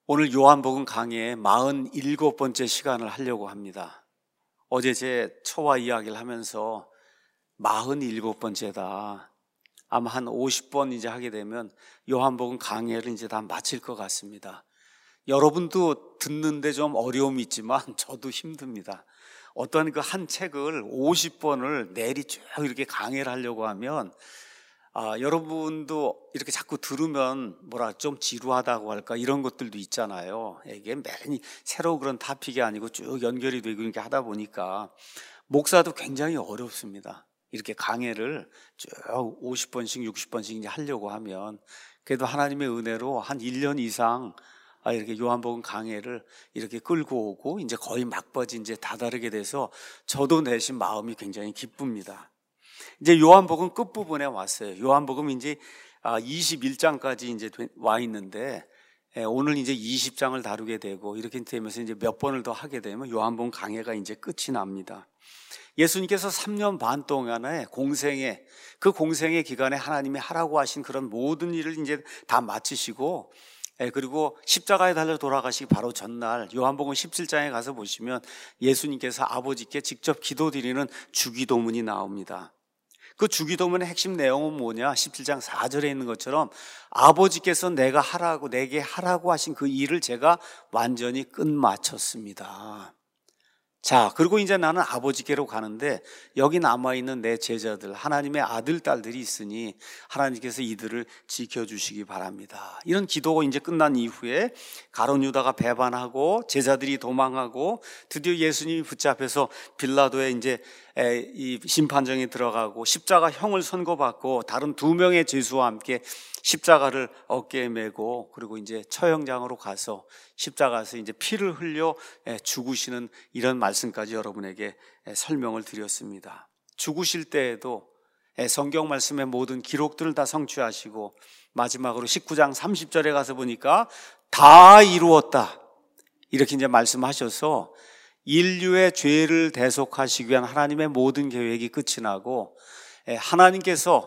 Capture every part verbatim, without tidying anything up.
오늘 요한복음 강의의 사십칠 번째 시간을 하려고 합니다. 어제 제 초와 이야기를 하면서 사십칠 번째다. 아마 한 오십 번 이제 하게 되면 요한복음 강의를 이제 다 마칠 것 같습니다. 여러분도 듣는데 좀 어려움이 있지만 저도 힘듭니다. 어떤 그 한 책을 오십 번을 내리 쭉 이렇게 강의를 하려고 하면 아, 여러분도 이렇게 자꾸 들으면 뭐라 좀 지루하다고 할까 이런 것들도 있잖아요. 이게 매일 새로 그런 토픽이 아니고 쭉 연결이 되고 이렇게 하다 보니까 목사도 굉장히 어렵습니다. 이렇게 강의를 쭉 오십 번씩 육십 번씩 이제 하려고 하면 그래도 하나님의 은혜로 한 일 년 이상 이렇게 요한복음 강의를 이렇게 끌고 오고 이제 거의 막바지 이제 다다르게 돼서 저도 내심 마음이 굉장히 기쁩니다. 이제 요한복음 끝부분에 왔어요. 요한복음 이제 이십일 장까지 이제 와 있는데 오늘 이제 이십 장을 다루게 되고 이렇게 되면서 이제 몇 번을 더 하게 되면 요한복음 강해가 이제 끝이 납니다. 예수님께서 삼 년 반 동안의 공생에 그 공생의 기간에 하나님이 하라고 하신 그런 모든 일을 이제 다 마치시고 그리고 십자가에 달려 돌아가시기 바로 전날 요한복음 십칠 장에 가서 보시면 예수님께서 아버지께 직접 기도드리는 주기도문이 나옵니다. 그 주기도문의 핵심 내용은 뭐냐? 십칠 장 사 절에 있는 것처럼 아버지께서 내가 하라고 내게 하라고 하신 그 일을 제가 완전히 끝마쳤습니다. 자, 그리고 이제 나는 아버지께로 가는데 여기 남아있는 내 제자들, 하나님의 아들, 딸들이 있으니 하나님께서 이들을 지켜주시기 바랍니다. 이런 기도가 이제 끝난 이후에 가룟 유다가 배반하고 제자들이 도망하고 드디어 예수님이 붙잡혀서 빌라도에 이제 이 심판정에 들어가고 십자가 형을 선고받고 다른 두 명의 죄수와 함께 십자가를 어깨에 메고 그리고 이제 처형장으로 가서 십자가에서 이제 피를 흘려 죽으시는 이런 말씀까지 여러분에게 설명을 드렸습니다. 죽으실 때에도 성경 말씀의 모든 기록들을 다 성취하시고 마지막으로 십구 장 삼십 절에 가서 보니까 다 이루었다 이렇게 이제 말씀하셔서 인류의 죄를 대속하시기 위한 하나님의 모든 계획이 끝이 나고 하나님께서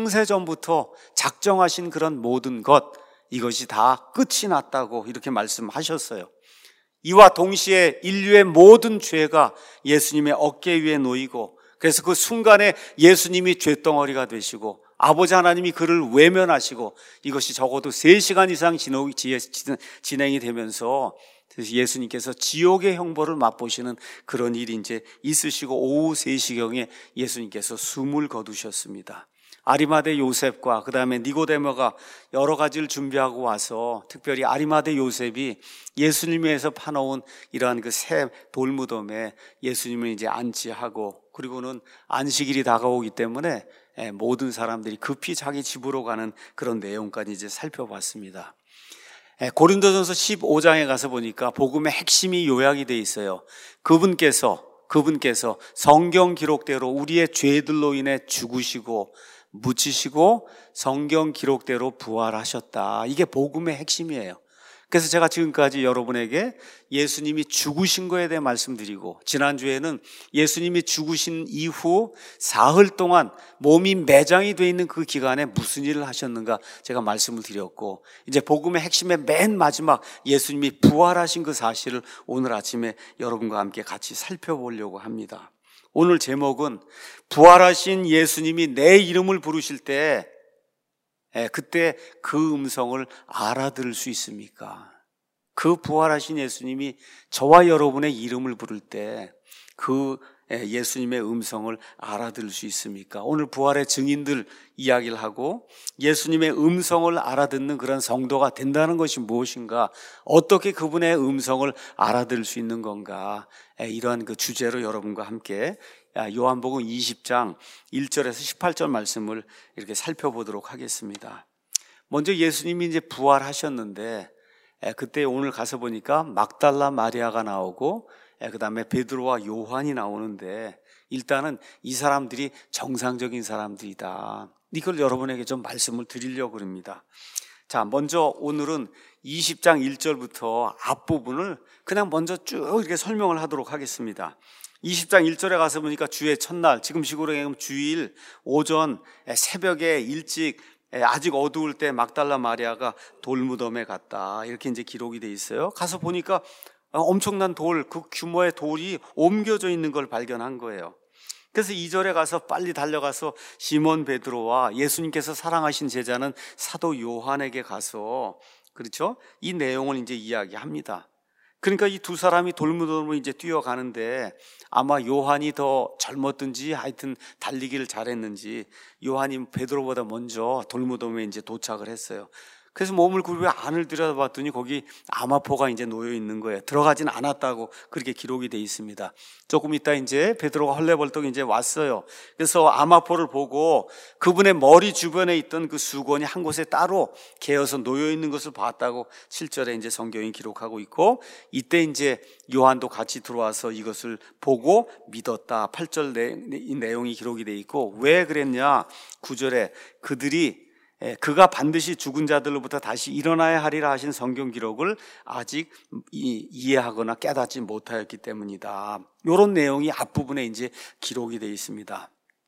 창세전부터 작정하신 그런 모든 것 이것이 다 끝이 났다고 이렇게 말씀하셨어요. 이와 동시에 인류의 모든 죄가 예수님의 어깨 위에 놓이고 그래서 그 순간에 예수님이 죄덩어리가 되시고 아버지 하나님이 그를 외면하시고 이것이 적어도 세 시간 이상 진행이 되면서 예수님께서 지옥의 형벌을 맛보시는 그런 일이 이제 있으시고 오후 세 시경에 예수님께서 숨을 거두셨습니다. 아리마대 요셉과 그 다음에 니고데모가 여러 가지를 준비하고 와서 특별히 아리마대 요셉이 예수님을 위해서 파놓은 이러한 그 새 돌무덤에 예수님을 이제 안치하고 그리고는 안식일이 다가오기 때문에 모든 사람들이 급히 자기 집으로 가는 그런 내용까지 이제 살펴봤습니다. 고린도전서 십오 장에 가서 보니까 복음의 핵심이 요약이 되어 있어요. 그분께서 그분께서 성경 기록대로 우리의 죄들로 인해 죽으시고 묻히시고 성경 기록대로 부활하셨다. 이게 복음의 핵심이에요. 그래서 제가 지금까지 여러분에게 예수님이 죽으신 거에 대해 말씀드리고 지난주에는 예수님이 죽으신 이후 사흘 동안 몸이 매장이 되어 있는 그 기간에 무슨 일을 하셨는가 제가 말씀을 드렸고 이제 복음의 핵심의 맨 마지막 예수님이 부활하신 그 사실을 오늘 아침에 여러분과 함께 같이 살펴보려고 합니다. 오늘 제목은 부활하신 예수님이 내 이름을 부르실 때 그때 그 음성을 알아들을 수 있습니까? 그 부활하신 예수님이 저와 여러분의 이름을 부를 때 그 예수님의 음성을 알아들을 수 있습니까? 오늘 부활의 증인들 이야기를 하고 예수님의 음성을 알아듣는 그런 성도가 된다는 것이 무엇인가? 어떻게 그분의 음성을 알아들을 수 있는 건가? 이러한 그 주제로 여러분과 함께 요한복음 이십 장 일 절에서 십팔 절 말씀을 이렇게 살펴보도록 하겠습니다. 먼저 예수님이 이제 부활하셨는데 그때 오늘 가서 보니까 막달라 마리아가 나오고 그 다음에 베드로와 요한이 나오는데 일단은 이 사람들이 정상적인 사람들이다. 이걸 여러분에게 좀 말씀을 드리려고 합니다. 자, 먼저 오늘은 이십 장 일 절부터 앞부분을 그냥 먼저 쭉 이렇게 설명을 하도록 하겠습니다. 이십 장 일 절에 가서 보니까 주의 첫날, 지금 식으로 얘기하면 주일 오전 새벽에 일찍 아직 어두울 때 막달라 마리아가 돌무덤에 갔다, 이렇게 이제 기록이 돼 있어요. 가서 보니까 엄청난 돌, 그 규모의 돌이 옮겨져 있는 걸 발견한 거예요. 그래서 이 절에 가서 빨리 달려가서 시몬 베드로와 예수님께서 사랑하신 제자는 사도 요한에게 가서, 그렇죠? 이 내용을 이제 이야기합니다. 그러니까 이 두 사람이 돌무덤으로 이제 뛰어가는데 아마 요한이 더 젊었든지 하여튼 달리기를 잘했는지 요한이 베드로보다 먼저 돌무덤에 이제 도착을 했어요. 그래서 몸을 굽혀 안을 들여다봤더니 거기 아마포가 이제 놓여 있는 거예요. 들어가진 않았다고 그렇게 기록이 돼 있습니다. 조금 있다 이제 베드로가 헐레벌떡 이제 왔어요. 그래서 아마포를 보고 그분의 머리 주변에 있던 그 수건이 한 곳에 따로 개어서 놓여 있는 것을 봤다고 칠 절에 이제 성경이 기록하고 있고, 이때 이제 요한도 같이 들어와서 이것을 보고 믿었다. 팔 절 이 내용이 기록이 돼 있고, 왜 그랬냐? 구 절에 그들이 그가 반드시 죽은 자들로부터 다시 일어나야 하리라 하신 성경 기록을 아직 이해하거나 깨닫지 못하였기 때문이다. 이런 내용이 앞부분에 이제 기록이 되어 있습니다.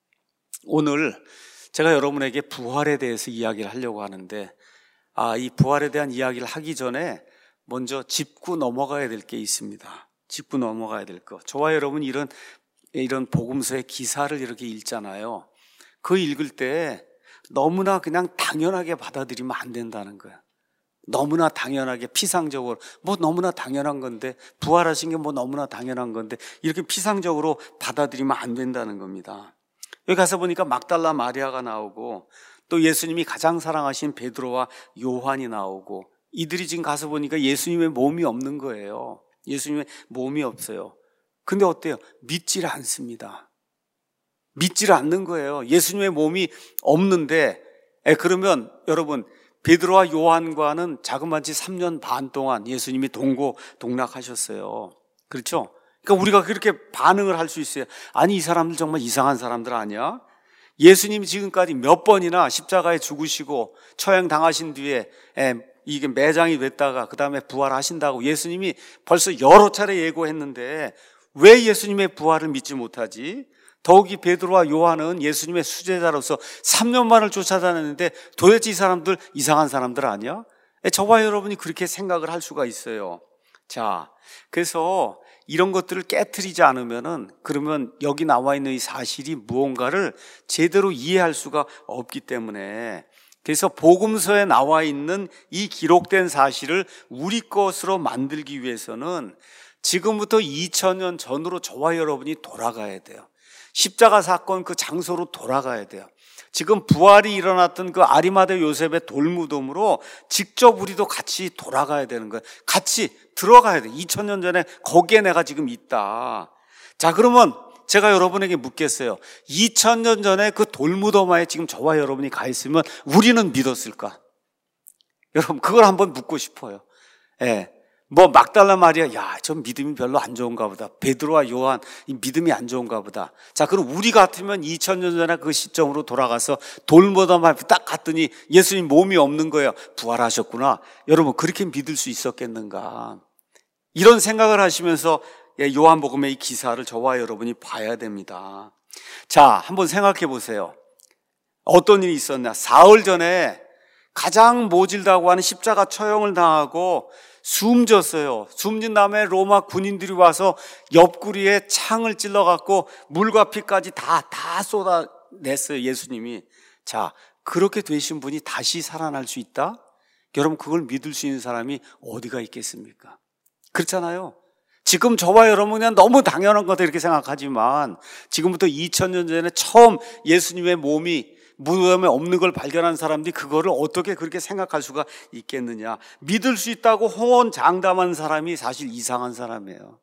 오늘 제가 여러분에게 부활에 대해서 이야기를 하려고 하는데, 아, 이 부활에 대한 이야기를 하기 전에 먼저 짚고 넘어가야 될 게 있습니다. 짚고 넘어가야 될 거. 저와 여러분 이런 이런 복음서의 기사를 이렇게 읽잖아요. 그 읽을 때 너무나 그냥 당연하게 받아들이면 안 된다는 거야. 너무나 당연하게 피상적으로 뭐 너무나 당연한 건데, 부활하신 게 뭐 너무나 당연한 건데 이렇게 피상적으로 받아들이면 안 된다는 겁니다. 여기 가서 보니까 막달라 마리아가 나오고 또 예수님이 가장 사랑하신 베드로와 요한이 나오고, 이들이 지금 가서 보니까 예수님의 몸이 없는 거예요. 예수님의 몸이 없어요. 근데 어때요? 믿지를 않습니다. 믿지를 않는 거예요. 예수님의 몸이 없는데, 에, 그러면 여러분 베드로와 요한과는 자그마치 삼 년 반 동안 예수님이 동고 동락하셨어요. 그렇죠? 그러니까 우리가 그렇게 반응을 할 수 있어요. 아니, 이 사람들 정말 이상한 사람들 아니야? 예수님이 지금까지 몇 번이나 십자가에 죽으시고 처형당하신 뒤에 에, 이게 매장이 됐다가 그 다음에 부활하신다고 예수님이 벌써 여러 차례 예고했는데 왜 예수님의 부활을 믿지 못하지? 더욱이 베드로와 요한은 예수님의 수제자로서 삼 년 만을 쫓아다녔는데 도대체 이 사람들 이상한 사람들 아니야? 저와 여러분이 그렇게 생각을 할 수가 있어요. 자, 그래서 이런 것들을 깨트리지 않으면은, 그러면 여기 나와 있는 이 사실이 무언가를 제대로 이해할 수가 없기 때문에, 그래서 복음서에 나와 있는 이 기록된 사실을 우리 것으로 만들기 위해서는 지금부터 이천 년 전으로 저와 여러분이 돌아가야 돼요. 십자가 사건 그 장소로 돌아가야 돼요. 지금 부활이 일어났던 그 아리마대 요셉의 돌무덤으로 직접 우리도 같이 돌아가야 되는 거예요. 같이 들어가야 돼. 이천 년 전에 거기에 내가 지금 있다. 자, 그러면 제가 여러분에게 묻겠어요. 이천 년 전에 그 돌무덤에 지금 저와 여러분이 가 있으면 우리는 믿었을까? 여러분, 그걸 한번 묻고 싶어요. 예. 뭐 막달라 마리아, 야, 저 믿음이 별로 안 좋은가 보다. 베드로와 요한, 이 믿음이 안 좋은가 보다. 자, 그럼 우리 같으면 이천 년 전에 그 시점으로 돌아가서 돌무덤 앞에 딱 갔더니 예수님 몸이 없는 거예요. 부활하셨구나. 여러분, 그렇게 믿을 수 있었겠는가? 이런 생각을 하시면서 요한복음의 이 기사를 저와 여러분이 봐야 됩니다. 자, 한번 생각해 보세요. 어떤 일이 있었냐? 사흘 전에 가장 모질다고 하는 십자가 처형을 당하고 숨졌어요. 숨진 다음에 로마 군인들이 와서 옆구리에 창을 찔러갖고 물과 피까지 다, 다 쏟아냈어요, 예수님이. 자, 그렇게 되신 분이 다시 살아날 수 있다? 여러분, 그걸 믿을 수 있는 사람이 어디가 있겠습니까? 그렇잖아요. 지금 저와 여러분 그냥 너무 당연한 거다 이렇게 생각하지만 지금부터 이천 년 전에 처음 예수님의 몸이 무덤에 없는 걸 발견한 사람들이 그거를 어떻게 그렇게 생각할 수가 있겠느냐. 믿을 수 있다고 호언장담한 사람이 사실 이상한 사람이에요.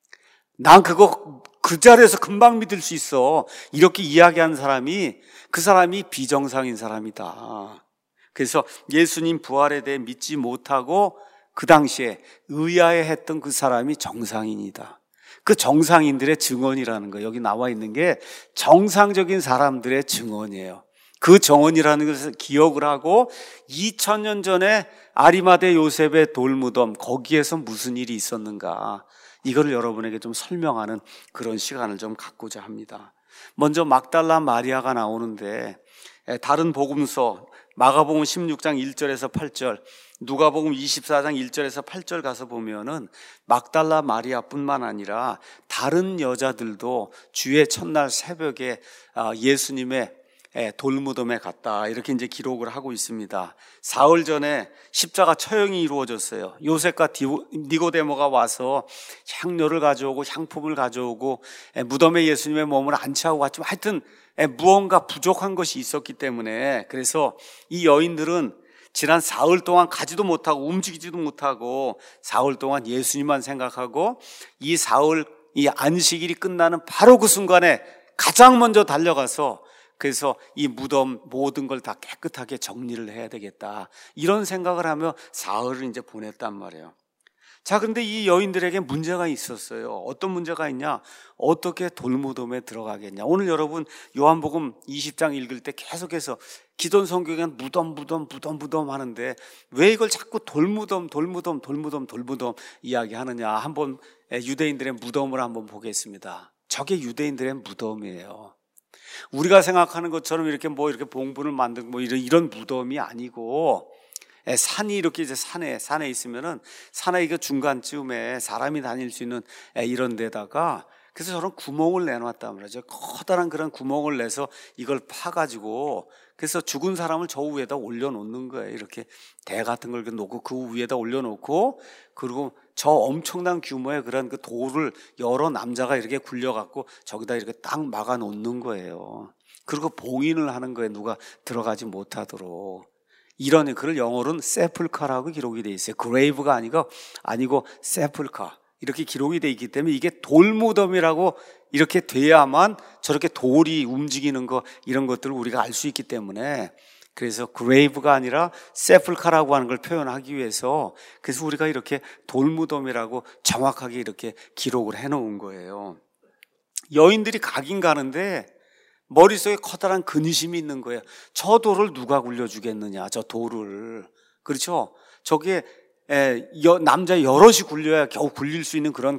난 그거 그 자리에서 금방 믿을 수 있어, 이렇게 이야기하는 사람이 그 사람이 비정상인 사람이다. 그래서 예수님 부활에 대해 믿지 못하고 그 당시에 의아해했던 그 사람이 정상인이다. 그 정상인들의 증언이라는 거, 여기 나와 있는 게 정상적인 사람들의 증언이에요. 그 정언이라는 것을 기억을 하고 이천 년 전에 아리마대 요셉의 돌무덤, 거기에서 무슨 일이 있었는가, 이거를 여러분에게 좀 설명하는 그런 시간을 좀 갖고자 합니다. 먼저 막달라 마리아가 나오는데 다른 복음서 마가복음 십육 장 일 절에서 팔 절, 누가복음 이십사 장 일 절에서 팔 절 가서 보면은 막달라 마리아뿐만 아니라 다른 여자들도 주의 첫날 새벽에 예수님의 돌무덤에 갔다, 이렇게 이제 기록을 하고 있습니다. 사흘 전에 십자가 처형이 이루어졌어요. 요셉과 니고데모가 와서 향료를 가져오고 향품을 가져오고 무덤에 예수님의 몸을 안치하고 갔지만 하여튼 무언가 부족한 것이 있었기 때문에, 그래서 이 여인들은 지난 사흘 동안 가지도 못하고 움직이지도 못하고 사흘 동안 예수님만 생각하고, 이 사흘 이 안식일이 끝나는 바로 그 순간에 가장 먼저 달려가서, 그래서 이 무덤 모든 걸 다 깨끗하게 정리를 해야 되겠다, 이런 생각을 하며 사흘을 이제 보냈단 말이에요. 자, 그런데 이 여인들에게 문제가 있었어요. 어떤 문제가 있냐? 어떻게 돌무덤에 들어가겠냐? 오늘 여러분 요한복음 이십 장 읽을 때 계속해서 기존 성경에는 무덤 무덤 무덤 무덤 하는데 왜 이걸 자꾸 돌무덤 돌무덤 돌무덤 돌무덤 이야기하느냐? 한번 유대인들의 무덤을 한번 보겠습니다. 저게 유대인들의 무덤이에요. 우리가 생각하는 것처럼 이렇게 뭐 이렇게 봉분을 만들고 뭐 이런 이런 무덤이 아니고, 산이 이렇게 이제 산에 산에 있으면은 산에 이게 중간쯤에 사람이 다닐 수 있는 이런 데다가, 그래서 저런 구멍을 내놨단 말이죠. 커다란 그런 구멍을 내서 이걸 파가지고, 그래서 죽은 사람을 저 위에다 올려놓는 거예요. 이렇게 대 같은 걸 놓고 그 위에다 올려놓고, 그리고 저 엄청난 규모의 그런 그 돌을 여러 남자가 이렇게 굴려갖고 저기다 이렇게 딱 막아놓는 거예요. 그리고 봉인을 하는 거예요. 누가 들어가지 못하도록. 이런, 그걸 영어로는 세플카라고 기록이 돼 있어요. 그레이브가 아니고 아니고 세플카, 이렇게 기록이 돼 있기 때문에 이게 돌무덤이라고 이렇게 돼야만 저렇게 돌이 움직이는 거, 이런 것들을 우리가 알 수 있기 때문에, 그래서 그레이브가 아니라 세플카라고 하는 걸 표현하기 위해서, 그래서 우리가 이렇게 돌무덤이라고 정확하게 이렇게 기록을 해놓은 거예요. 여인들이 가긴 가는데 머릿속에 커다란 근심이 있는 거예요. 저 돌을 누가 굴려주겠느냐, 저 돌을. 그렇죠? 저게 에, 여, 남자 여럿이 굴려야 겨우 굴릴 수 있는 그런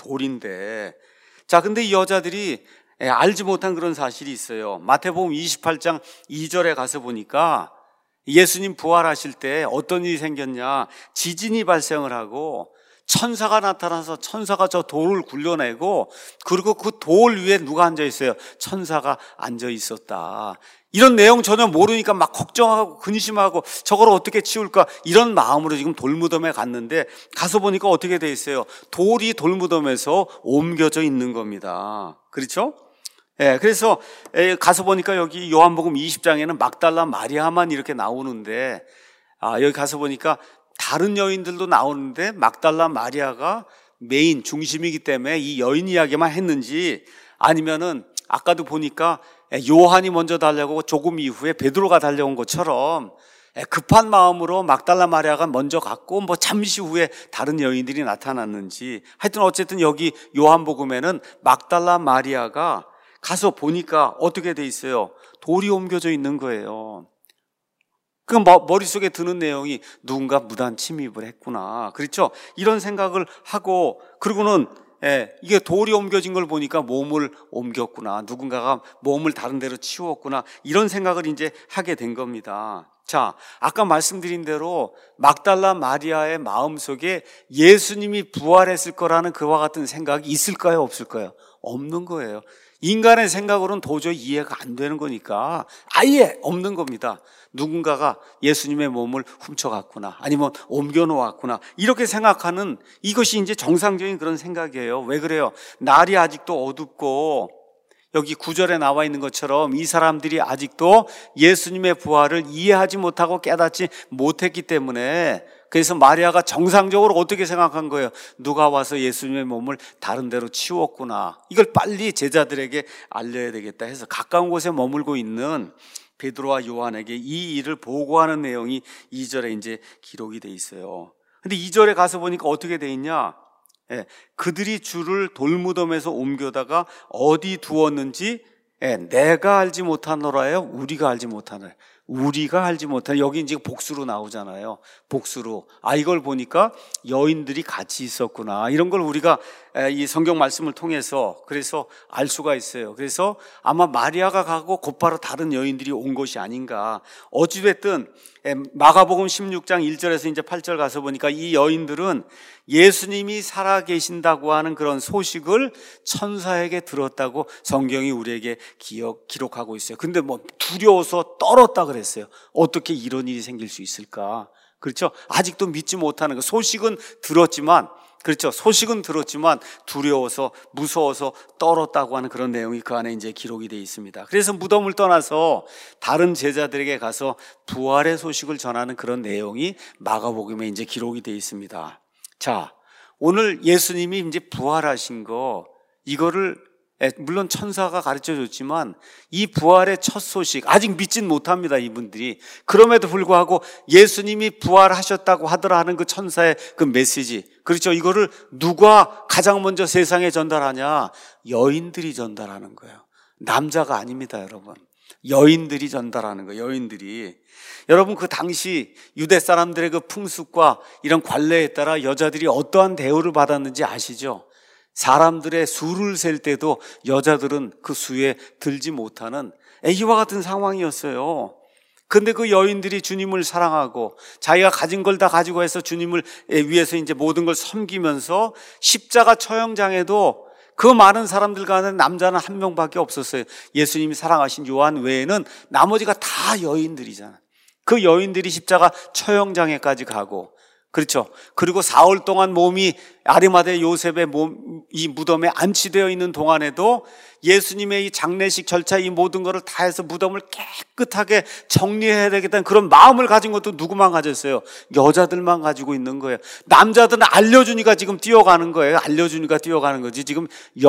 돌인데. 자, 근데 이 여자들이 에, 알지 못한 그런 사실이 있어요. 마태복음 이십팔 장 이 절에 가서 보니까 예수님 부활하실 때 어떤 일이 생겼냐, 지진이 발생을 하고 천사가 나타나서 천사가 저 돌을 굴려내고, 그리고 그 돌 위에 누가 앉아 있어요? 천사가 앉아 있었다. 이런 내용 전혀 모르니까 막 걱정하고 근심하고 저걸 어떻게 치울까, 이런 마음으로 지금 돌무덤에 갔는데, 가서 보니까 어떻게 돼 있어요? 돌이 돌무덤에서 옮겨져 있는 겁니다. 그렇죠? 예, 그래서 가서 보니까 여기 요한복음 이십 장에는 막달라 마리아만 이렇게 나오는데, 아, 여기 가서 보니까 다른 여인들도 나오는데 막달라 마리아가 메인 중심이기 때문에 이 여인 이야기만 했는지, 아니면은 아까도 보니까 요한이 먼저 달려오고 조금 이후에 베드로가 달려온 것처럼 급한 마음으로 막달라 마리아가 먼저 갔고 뭐 잠시 후에 다른 여인들이 나타났는지, 하여튼 어쨌든 여기 요한복음에는 막달라 마리아가 가서 보니까 어떻게 돼 있어요? 돌이 옮겨져 있는 거예요. 그 머릿속에 드는 내용이 누군가 무단 침입을 했구나, 그렇죠? 이런 생각을 하고, 그리고는 예, 이게 돌이 옮겨진 걸 보니까 몸을 옮겼구나, 누군가가 몸을 다른 데로 치웠구나, 이런 생각을 이제 하게 된 겁니다. 자, 아까 말씀드린 대로 막달라 마리아의 마음속에 예수님이 부활했을 거라는 그와 같은 생각이 있을까요, 없을까요? 없는 거예요. 인간의 생각으로는 도저히 이해가 안 되는 거니까 아예 없는 겁니다. 누군가가 예수님의 몸을 훔쳐갔구나, 아니면 옮겨놓았구나, 이렇게 생각하는, 이것이 이제 정상적인 그런 생각이에요. 왜 그래요? 날이 아직도 어둡고 여기 구 절에 나와 있는 것처럼 이 사람들이 아직도 예수님의 부활을 이해하지 못하고 깨닫지 못했기 때문에, 그래서 마리아가 정상적으로 어떻게 생각한 거예요? 누가 와서 예수님의 몸을 다른 데로 치웠구나, 이걸 빨리 제자들에게 알려야 되겠다 해서 가까운 곳에 머물고 있는 베드로와 요한에게 이 일을 보고하는 내용이 이 절에 이제 기록이 돼 있어요. 근데 이 절에 가서 보니까 어떻게 돼 있냐? 예, 그들이 주를 돌무덤에서 옮겨다가 어디 두었는지 예, 내가 알지 못하노라예요? 우리가 알지 못하나요? 우리가 알지 못하는, 여기 이제 복수로 나오잖아요. 복수로. 아, 이걸 보니까 여인들이 같이 있었구나, 이런 걸 우리가 이 성경 말씀을 통해서 그래서 알 수가 있어요. 그래서 아마 마리아가 가고 곧바로 다른 여인들이 온 것이 아닌가. 어찌됐든 마가복음 십육 장 일 절에서 이제 팔 절 가서 보니까 이 여인들은 예수님이 살아 계신다고 하는 그런 소식을 천사에게 들었다고 성경이 우리에게 기억, 기록하고 있어요. 근데 뭐 두려워서 떨었다 그랬어요. 어떻게 이런 일이 생길 수 있을까? 그렇죠? 아직도 믿지 못하는 거. 소식은 들었지만, 그렇죠? 소식은 들었지만 두려워서 무서워서 떨었다고 하는 그런 내용이 그 안에 이제 기록이 되어 있습니다. 그래서 무덤을 떠나서 다른 제자들에게 가서 부활의 소식을 전하는 그런 내용이 마가복음에 이제 기록이 되어 있습니다. 자, 오늘 예수님이 이제 부활하신 거, 이거를 물론 천사가 가르쳐 줬지만 이 부활의 첫 소식 아직 믿진 못합니다, 이분들이. 그럼에도 불구하고 예수님이 부활하셨다고 하더라 하는 그 천사의 그 메시지, 그렇죠? 이거를 누가 가장 먼저 세상에 전달하냐? 여인들이 전달하는 거예요. 남자가 아닙니다, 여러분. 여인들이 전달하는 거예요. 여인들이. 여러분, 그 당시 유대 사람들의 그 풍습과 이런 관례에 따라 여자들이 어떠한 대우를 받았는지 아시죠? 사람들의 수를 셀 때도 여자들은 그 수에 들지 못하는 이와 같은 상황이었어요. 근데 그 여인들이 주님을 사랑하고 자기가 가진 걸 다 가지고 해서 주님을 위해서 이제 모든 걸 섬기면서 십자가 처형장에도 그 많은 사람들 가운데 남자는 한 명밖에 없었어요. 예수님이 사랑하신 요한 외에는 나머지가 다 여인들이잖아요. 그 여인들이 십자가 처형장에까지 가고, 그렇죠. 그리고 사흘 동안 몸이 아리마대 요셉의 몸, 이 무덤에 안치되어 있는 동안에도 예수님의 이 장례식 절차, 이 모든 것을 다 해서 무덤을 깨끗하게 정리해야 되겠다는 그런 마음을 가진 것도 누구만 가졌어요? 여자들만 가지고 있는 거예요. 남자들은 알려주니까 지금 뛰어가는 거예요. 알려주니까 뛰어가는 거지. 지금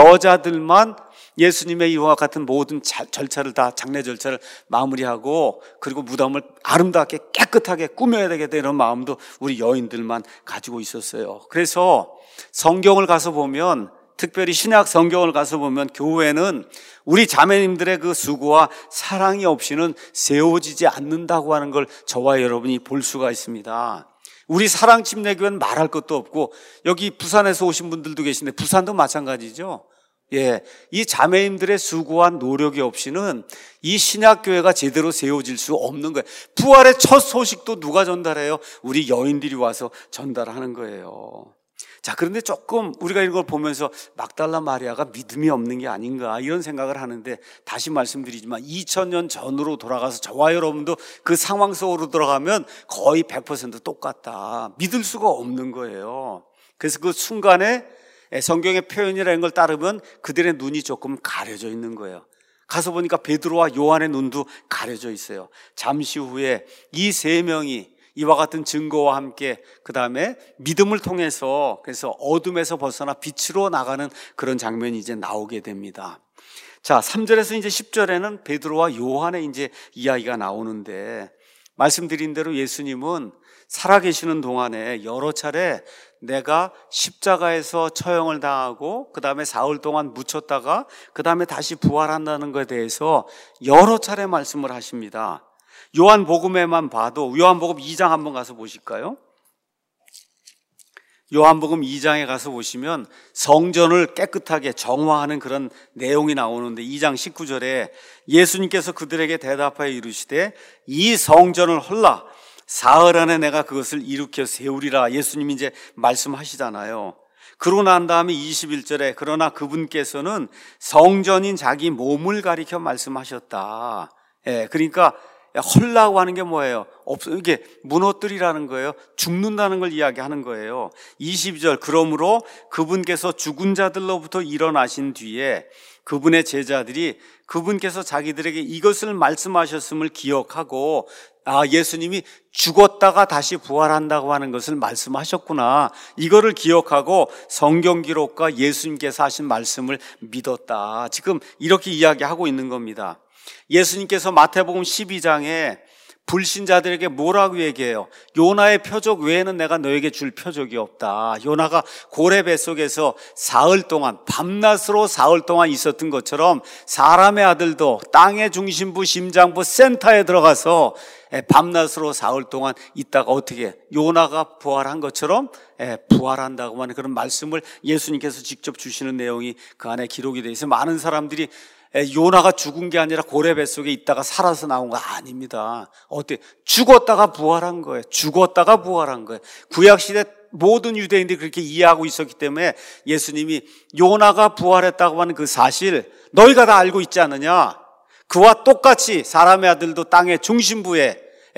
여자들만 예수님의 이와 같은 모든 절차를 다, 장례 절차를 마무리하고, 그리고 무덤을 아름답게 깨끗하게 꾸며야 되겠다 이런 마음도 우리 여인들만 가지고 있었어요. 그래서 성경을 가서 보면, 특별히 신약 성경을 가서 보면 교회는 우리 자매님들의 그 수고와 사랑이 없이는 세워지지 않는다고 하는 걸 저와 여러분이 볼 수가 있습니다. 우리 사랑침례교회는 말할 것도 없고, 여기 부산에서 오신 분들도 계신데 부산도 마찬가지죠. 예, 이 자매님들의 수고와 노력이 없이는 이 신약교회가 제대로 세워질 수 없는 거예요. 부활의 첫 소식도 누가 전달해요? 우리 여인들이 와서 전달하는 거예요. 자, 그런데 조금 우리가 이걸 보면서 막달라 마리아가 믿음이 없는 게 아닌가 이런 생각을 하는데, 다시 말씀드리지만 이천 년 전으로 돌아가서 저와 여러분도 그 상황 속으로 들어가면 거의 백 퍼센트 똑같다. 믿을 수가 없는 거예요. 그래서 그 순간에 성경의 표현이라는 걸 따르면 그들의 눈이 조금 가려져 있는 거예요. 가서 보니까 베드로와 요한의 눈도 가려져 있어요. 잠시 후에 이 세 명이 이와 같은 증거와 함께 그 다음에 믿음을 통해서 그래서 어둠에서 벗어나 빛으로 나가는 그런 장면이 이제 나오게 됩니다. 자, 삼 절에서 이제 십 절에는 베드로와 요한의 이제 이야기가 나오는데, 말씀드린 대로 예수님은 살아계시는 동안에 여러 차례 내가 십자가에서 처형을 당하고 그 다음에 사흘 동안 묻혔다가 그 다음에 다시 부활한다는 것에 대해서 여러 차례 말씀을 하십니다. 요한복음에만 봐도, 요한복음 이 장 한번 가서 보실까요? 요한복음 이 장에 가서 보시면 성전을 깨끗하게 정화하는 그런 내용이 나오는데, 이 장 십구 절에 예수님께서 그들에게 대답하여 이르시되 이 성전을 헐라 사흘 안에 내가 그것을 일으켜 세우리라 예수님이 이제 말씀하시잖아요. 그러고 난 다음에 이십일 절에 그러나 그분께서는 성전인 자기 몸을 가리켜 말씀하셨다. 예, 그러니까 헐라고 하는 게 뭐예요? 없, 이게 무너뜨리라는 거예요. 죽는다는 걸 이야기하는 거예요. 이십이 절 그러므로 그분께서 죽은 자들로부터 일어나신 뒤에 그분의 제자들이 그분께서 자기들에게 이것을 말씀하셨음을 기억하고, 아, 예수님이 죽었다가 다시 부활한다고 하는 것을 말씀하셨구나, 이거를 기억하고 성경 기록과 예수님께서 하신 말씀을 믿었다. 지금 이렇게 이야기하고 있는 겁니다. 예수님께서 마태복음 십이 장에 불신자들에게 뭐라고 얘기해요? 요나의 표적 외에는 내가 너에게 줄 표적이 없다. 요나가 고래 뱃속에서 사흘 동안, 밤낮으로 사흘 동안 있었던 것처럼 사람의 아들도 땅의 중심부, 심장부, 센터에 들어가서 밤낮으로 사흘 동안 있다가 어떻게 요나가 부활한 것처럼 부활한다고 하는 그런 말씀을 예수님께서 직접 주시는 내용이 그 안에 기록이 되어 있어요. 많은 사람들이 요나가 죽은 게 아니라 고래 뱃속에 있다가 살아서 나온 거 아닙니다. 어때? 죽었다가 부활한 거예요. 죽었다가 부활한 거예요. 구약시대 모든 유대인들이 그렇게 이해하고 있었기 때문에 예수님이 요나가 부활했다고 하는 그 사실 너희가 다 알고 있지 않느냐? 그와 똑같이 사람의 아들도 땅의 중심부에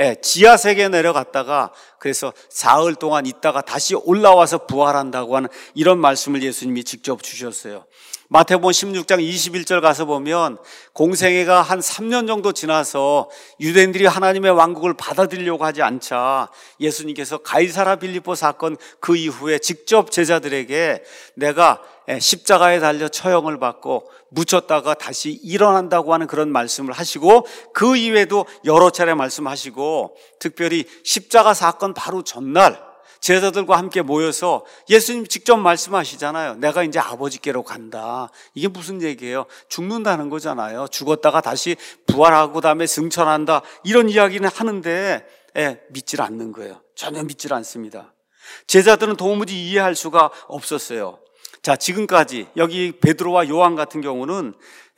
지하 세계에 내려갔다가 그래서 사흘 동안 있다가 다시 올라와서 부활한다고 하는 이런 말씀을 예수님이 직접 주셨어요. 마태복음 십육 장 이십일 절 가서 보면 공생애가 한 삼 년 정도 지나서 유대인들이 하나님의 왕국을 받아들이려고 하지 않자 예수님께서 가이사라 빌립보 사건 그 이후에 직접 제자들에게 내가 십자가에 달려 처형을 받고 묻혔다가 다시 일어난다고 하는 그런 말씀을 하시고 그 이외에도 여러 차례 말씀하시고 특별히 십자가 사건 바로 전날 제자들과 함께 모여서 예수님 직접 말씀하시잖아요. 내가 이제 아버지께로 간다. 이게 무슨 얘기예요? 죽는다는 거잖아요. 죽었다가 다시 부활하고 다음에 승천한다. 이런 이야기는 하는데 예, 믿질 않는 거예요. 전혀 믿질 않습니다. 제자들은 도무지 이해할 수가 없었어요. 자, 지금까지 여기 베드로와 요한 같은 경우는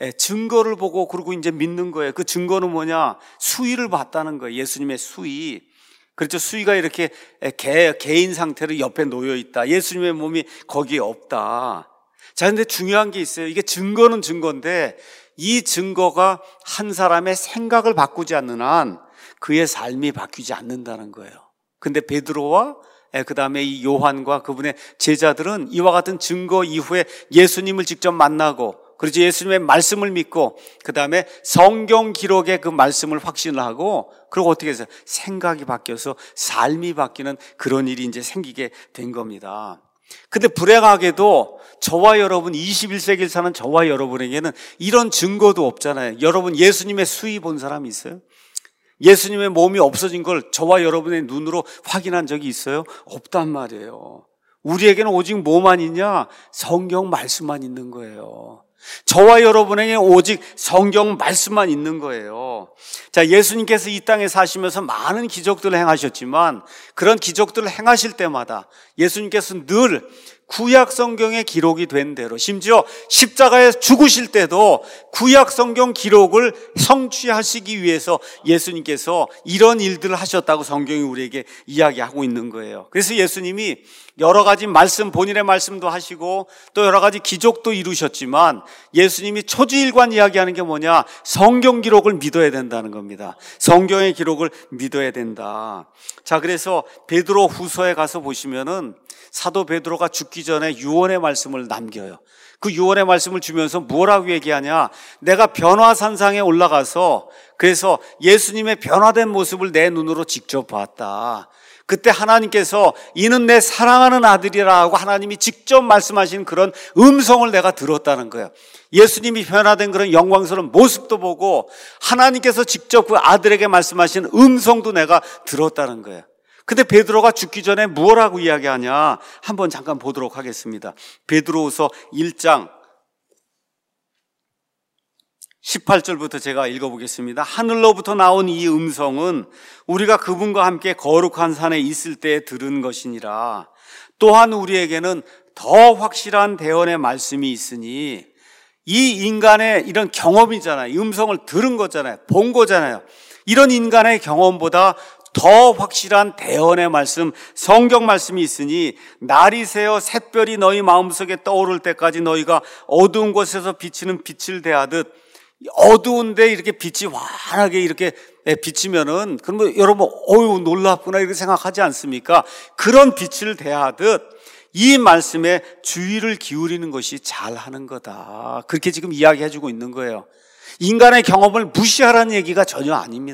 증거를 보고 그러고 이제 믿는 거예요. 그 증거는 뭐냐? 수위를 봤다는 거예요. 예수님의 수위. 그렇죠. 수위가 이렇게 개, 개인 상태로 옆에 놓여 있다. 예수님의 몸이 거기에 없다. 자, 근데 중요한 게 있어요. 이게 증거는 증거인데 이 증거가 한 사람의 생각을 바꾸지 않는 한 그의 삶이 바뀌지 않는다는 거예요. 근데 베드로와 그 다음에 이 요한과 그분의 제자들은 이와 같은 증거 이후에 예수님을 직접 만나고 그렇지 예수님의 말씀을 믿고 그 다음에 성경 기록의 그 말씀을 확신을 하고 그리고 어떻게 해서 생각이 바뀌어서 삶이 바뀌는 그런 일이 이제 생기게 된 겁니다. 근데 불행하게도 저와 여러분 이십일 세기를 사는 저와 여러분에게는 이런 증거도 없잖아요. 여러분 예수님의 수위 본 사람이 있어요? 예수님의 몸이 없어진 걸 저와 여러분의 눈으로 확인한 적이 있어요? 없단 말이에요. 우리에게는 오직 뭐만 있냐? 성경 말씀만 있는 거예요. 저와 여러분에게 오직 성경 말씀만 있는 거예요. 자, 예수님께서 이 땅에 사시면서 많은 기적들을 행하셨지만 그런 기적들을 행하실 때마다 예수님께서 늘 구약 성경에 기록이 된 대로 심지어 십자가에 죽으실 때도 구약 성경 기록을 성취하시기 위해서 예수님께서 이런 일들을 하셨다고 성경이 우리에게 이야기하고 있는 거예요. 그래서 예수님이 여러 가지 말씀, 본인의 말씀도 하시고 또 여러 가지 기적도 이루셨지만 예수님이 초지일관 이야기하는 게 뭐냐? 성경 기록을 믿어야 된다는 겁니다. 성경의 기록을 믿어야 된다. 자, 그래서 베드로 후서에 가서 보시면은 사도 베드로가 죽기 전에 유언의 말씀을 남겨요. 그 유언의 말씀을 주면서 뭐라고 얘기하냐? 내가 변화산상에 올라가서 그래서 예수님의 변화된 모습을 내 눈으로 직접 봤다. 그때 하나님께서 이는 내 사랑하는 아들이라고 하나님이 직접 말씀하신 그런 음성을 내가 들었다는 거예요. 예수님이 변화된 그런 영광스러운 모습도 보고 하나님께서 직접 그 아들에게 말씀하신 음성도 내가 들었다는 거예요. 근데 베드로가 죽기 전에 뭐라고 이야기하냐? 한번 잠깐 보도록 하겠습니다. 베드로후서 일 장 십팔 절부터 제가 읽어보겠습니다. 하늘로부터 나온 이 음성은 우리가 그분과 함께 거룩한 산에 있을 때 들은 것이니라. 또한 우리에게는 더 확실한 대언의 말씀이 있으니 이 인간의 이런 경험이잖아요. 음성을 들은 거잖아요. 본 거잖아요. 이런 인간의 경험보다 더 확실한 대언의 말씀, 성경 말씀이 있으니 날이 새어 샛별이 너희 마음속에 떠오를 때까지 너희가 어두운 곳에서 비치는 빛을 대하듯 어두운데 이렇게 빛이 환하게 이렇게 비치면은 그러면 여러분 어유 놀랍구나 이렇게 생각하지 않습니까? 그런 빛을 대하듯 이 말씀에 주의를 기울이는 것이 잘하는 거다. 그렇게 지금 이야기해주고 있는 거예요. 인간의 경험을 무시하라는 얘기가 전혀 아닙니다.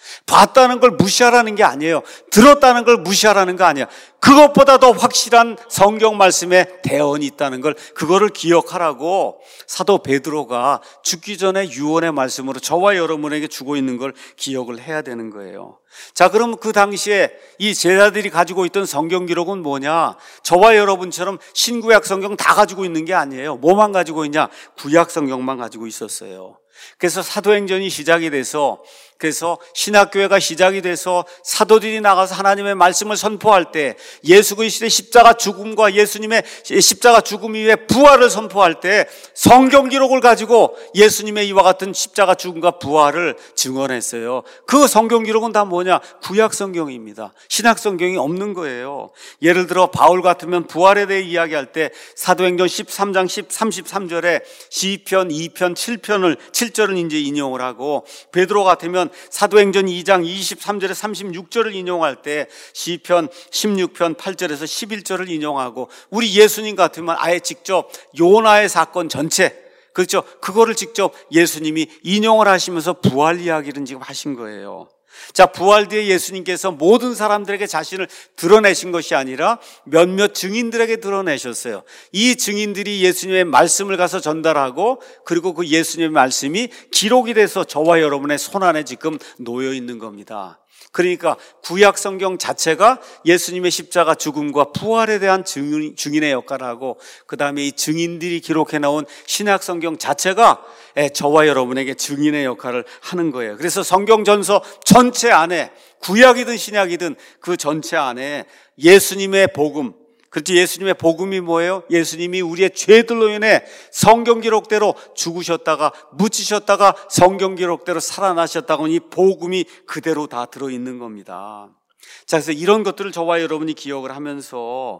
봤다는 걸 무시하라는 게 아니에요. 들었다는 걸 무시하라는 거 아니야. 그것보다 더 확실한 성경 말씀에 대언이 있다는 걸, 그거를 기억하라고 사도 베드로가 죽기 전에 유언의 말씀으로 저와 여러분에게 주고 있는 걸 기억을 해야 되는 거예요. 자, 그럼 그 당시에 이 제자들이 가지고 있던 성경 기록은 뭐냐? 저와 여러분처럼 신구약 성경 다 가지고 있는 게 아니에요. 뭐만 가지고 있냐? 구약 성경만 가지고 있었어요. 그래서 사도행전이 시작이 돼서, 그래서 신학교회가 시작이 돼서 사도들이 나가서 하나님의 말씀을 선포할 때, 예수 그리스도의 십자가 죽음과 예수님의 십자가 죽음 이후에 부활을 선포할 때 성경 기록을 가지고 예수님의 이와 같은 십자가 죽음과 부활을 증언했어요. 그 성경 기록은 다 뭐냐? 구약 성경입니다. 신약 성경이 없는 거예요. 예를 들어 바울 같으면 부활에 대해 이야기할 때 사도행전 십삼 장 삼십삼 절에 시편 이 편 칠 편을 칠 절을 이제 인용을 하고, 베드로 같으면 사도행전 이 장 이십삼 절에 삼십육 절을 인용할 때 시편 십육 편 팔 절에서 십일 절을 인용하고, 우리 예수님 같으면 아예 직접 요나의 사건 전체, 그렇죠, 그거를 직접 예수님이 인용을 하시면서 부활 이야기를 지금 하신 거예요. 자, 부활 뒤에 예수님께서 모든 사람들에게 자신을 드러내신 것이 아니라 몇몇 증인들에게 드러내셨어요. 이 증인들이 예수님의 말씀을 가서 전달하고, 그리고 그 예수님의 말씀이 기록이 돼서 저와 여러분의 손안에 지금 놓여 있는 겁니다. 그러니까 구약 성경 자체가 예수님의 십자가 죽음과 부활에 대한 증인, 증인의 역할을 하고, 그 다음에 이 증인들이 기록해 놓은 신약 성경 자체가 저와 여러분에게 증인의 역할을 하는 거예요. 그래서 성경 전서 전체 안에, 구약이든 신약이든 그 전체 안에 예수님의 복음, 그렇지, 예수님의 복음이 뭐예요? 예수님이 우리의 죄들로 인해 성경 기록대로 죽으셨다가 묻히셨다가 성경 기록대로 살아나셨다고, 이 복음이 그대로 다 들어있는 겁니다. 자, 그래서 이런 것들을 저와 여러분이 기억을 하면서,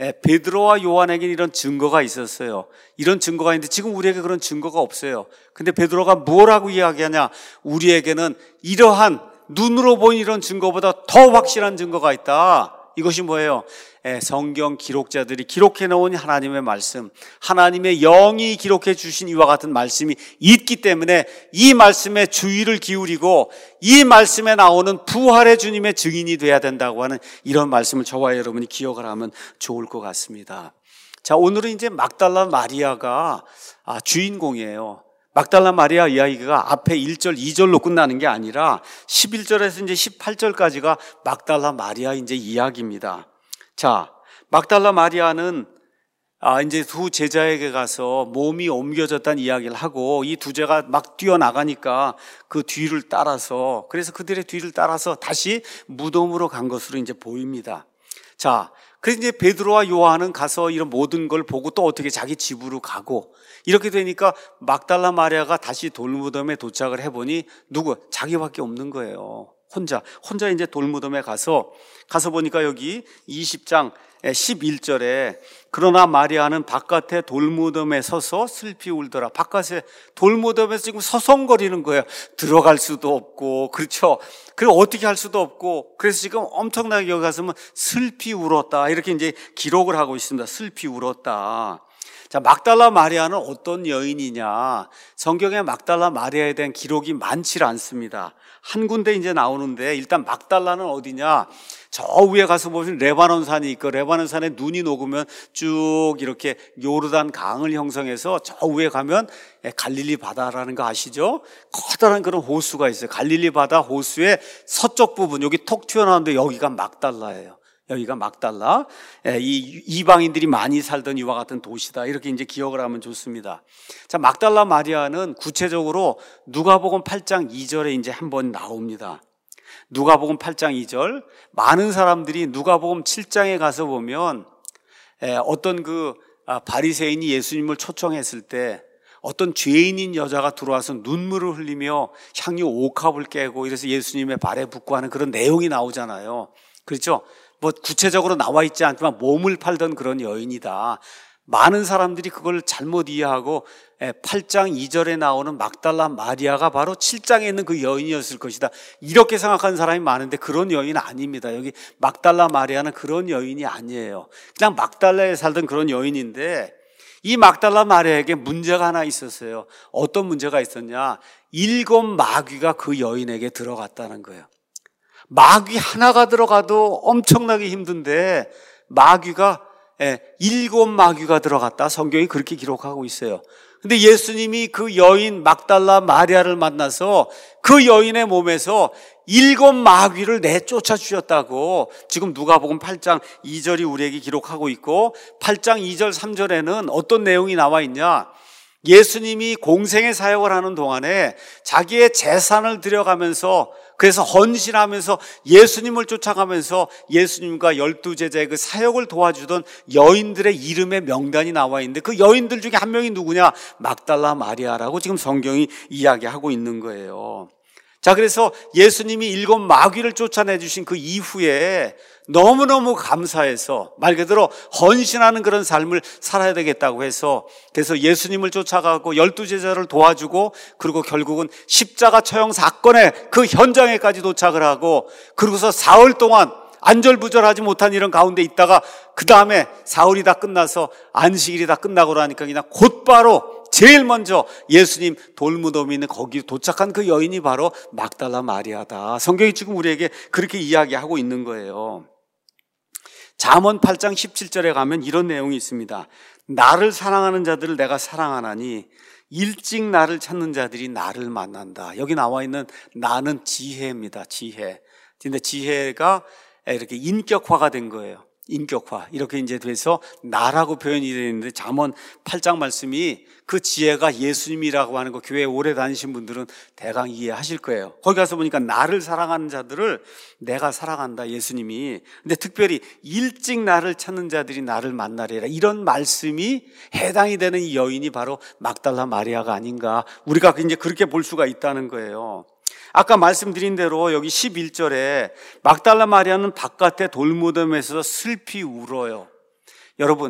베드로와 요한에게는 이런 증거가 있었어요. 이런 증거가 있는데 지금 우리에게 그런 증거가 없어요. 근데 베드로가 뭐라고 이야기하냐? 우리에게는 이러한 눈으로 보인 이런 증거보다 더 확실한 증거가 있다. 이것이 뭐예요? 성경 기록자들이 기록해 놓은 하나님의 말씀, 하나님의 영이 기록해 주신 이와 같은 말씀이 있기 때문에 이 말씀에 주의를 기울이고 이 말씀에 나오는 부활의 주님의 증인이 돼야 된다고 하는 이런 말씀을 저와 여러분이 기억을 하면 좋을 것 같습니다. 자, 오늘은 이제 막달라 마리아가 주인공이에요. 막달라 마리아 이야기가 앞에 일 절, 이 절로 끝나는 게 아니라 십일 절에서 이제 십팔 절까지가 막달라 마리아 이제 이야기입니다. 자, 막달라 마리아는 아, 이제 두 제자에게 가서 몸이 옮겨졌다는 이야기를 하고, 이 두 제가 막 뛰어나가니까 그 뒤를 따라서, 그래서 그들의 뒤를 따라서 다시 무덤으로 간 것으로 이제 보입니다. 자, 그래서 이제 베드로와 요한은 가서 이런 모든 걸 보고 또 어떻게 자기 집으로 가고, 이렇게 되니까 막달라 마리아가 다시 돌무덤에 도착을 해보니 누구? 자기밖에 없는 거예요. 혼자. 혼자 이제 돌무덤에 가서, 가서 보니까 여기 이십 장 십일 절에 그러나 마리아는 바깥에 돌무덤에 서서 슬피 울더라. 바깥에 돌무덤에서 지금 서성거리는 거예요. 들어갈 수도 없고, 그렇죠? 그리고 어떻게 할 수도 없고, 그래서 지금 엄청나게 여기 가서는 슬피 울었다. 이렇게 이제 기록을 하고 있습니다. 슬피 울었다. 자, 막달라 마리아는 어떤 여인이냐? 성경에 막달라 마리아에 대한 기록이 많지 않습니다. 한 군데 이제 나오는데, 일단 막달라는 어디냐? 저 위에 가서 보시면 레바논 산이 있고, 레바논 산에 눈이 녹으면 쭉 이렇게 요르단 강을 형성해서 저 위에 가면 갈릴리 바다라는 거 아시죠? 커다란 그런 호수가 있어요. 갈릴리 바다 호수의 서쪽 부분, 여기 톡 튀어나오는데 여기가 막달라예요. 여기가 막달라, 이 이방인들이 많이 살던 이와 같은 도시다. 이렇게 이제 기억을 하면 좋습니다. 자, 막달라 마리아는 구체적으로 누가복음 팔 장 이 절에 이제 한번 나옵니다. 누가복음 팔 장 이 절, 많은 사람들이 누가복음 칠 장에 가서 보면 어떤 그 바리새인이 예수님을 초청했을 때 어떤 죄인인 여자가 들어와서 눈물을 흘리며 향유 옥합을 깨고 이래서 예수님의 발에 붓고 하는 그런 내용이 나오잖아요. 그렇죠? 뭐 구체적으로 나와 있지 않지만 몸을 팔던 그런 여인이다. 많은 사람들이 그걸 잘못 이해하고 팔 장 이 절에 나오는 막달라 마리아가 바로 칠 장에 있는 그 여인이었을 것이다. 이렇게 생각하는 사람이 많은데 그런 여인은 아닙니다. 여기 막달라 마리아는 그런 여인이 아니에요. 그냥 막달라에 살던 그런 여인인데, 이 막달라 마리아에게 문제가 하나 있었어요. 어떤 문제가 있었냐? 일곱 마귀가 그 여인에게 들어갔다는 거예요. 마귀 하나가 들어가도 엄청나게 힘든데 마귀가 예, 일곱 마귀가 들어갔다. 성경이 그렇게 기록하고 있어요. 근데 예수님이 그 여인 막달라 마리아를 만나서 그 여인의 몸에서 일곱 마귀를 내쫓아 주셨다고 지금 누가복음 팔 장 이 절이 우리에게 기록하고 있고, 팔 장 이 절 삼 절에는 어떤 내용이 나와 있냐? 예수님이 공생의 사역을 하는 동안에 자기의 재산을 들여가면서, 그래서 헌신하면서 예수님을 쫓아가면서 예수님과 열두 제자의 그 사역을 도와주던 여인들의 이름의 명단이 나와 있는데, 그 여인들 중에 한 명이 누구냐? 막달라 마리아라고 지금 성경이 이야기하고 있는 거예요. 자, 그래서 예수님이 일곱 마귀를 쫓아내 주신 그 이후에 너무너무 감사해서 말 그대로 헌신하는 그런 삶을 살아야 되겠다고 해서, 그래서 예수님을 쫓아가고 열두 제자를 도와주고, 그리고 결국은 십자가 처형 사건의 그 현장에까지 도착을 하고, 그러고서 사흘 동안 안절부절하지 못한 이런 가운데 있다가 그 다음에 사흘이 다 끝나서 안식일이 다 끝나고 나니까 그냥 곧바로 제일 먼저 예수님 돌무덤이 있는 거기 도착한 그 여인이 바로 막달라 마리아다. 성경이 지금 우리에게 그렇게 이야기하고 있는 거예요. 잠언 팔 장 십칠 절에 가면 이런 내용이 있습니다. 나를 사랑하는 자들을 내가 사랑하나니 일찍 나를 찾는 자들이 나를 만난다. 여기 나와 있는 나는 지혜입니다. 지혜. 근데 지혜가 이렇게 인격화가 된 거예요. 인격화. 이렇게 이제 돼서 나라고 표현이 되어 있는데, 잠언 팔 장 말씀이 그 지혜가 예수님이라고 하는 거 교회에 오래 다니신 분들은 대강 이해하실 거예요. 거기 가서 보니까 나를 사랑하는 자들을 내가 사랑한다, 예수님이. 근데 특별히 일찍 나를 찾는 자들이 나를 만나리라, 이런 말씀이 해당이 되는 이 여인이 바로 막달라 마리아가 아닌가, 우리가 이제 그렇게 볼 수가 있다는 거예요. 아까 말씀드린 대로 여기 십일 절에 막달라 마리아는 바깥에 돌무덤에서 슬피 울어요. 여러분,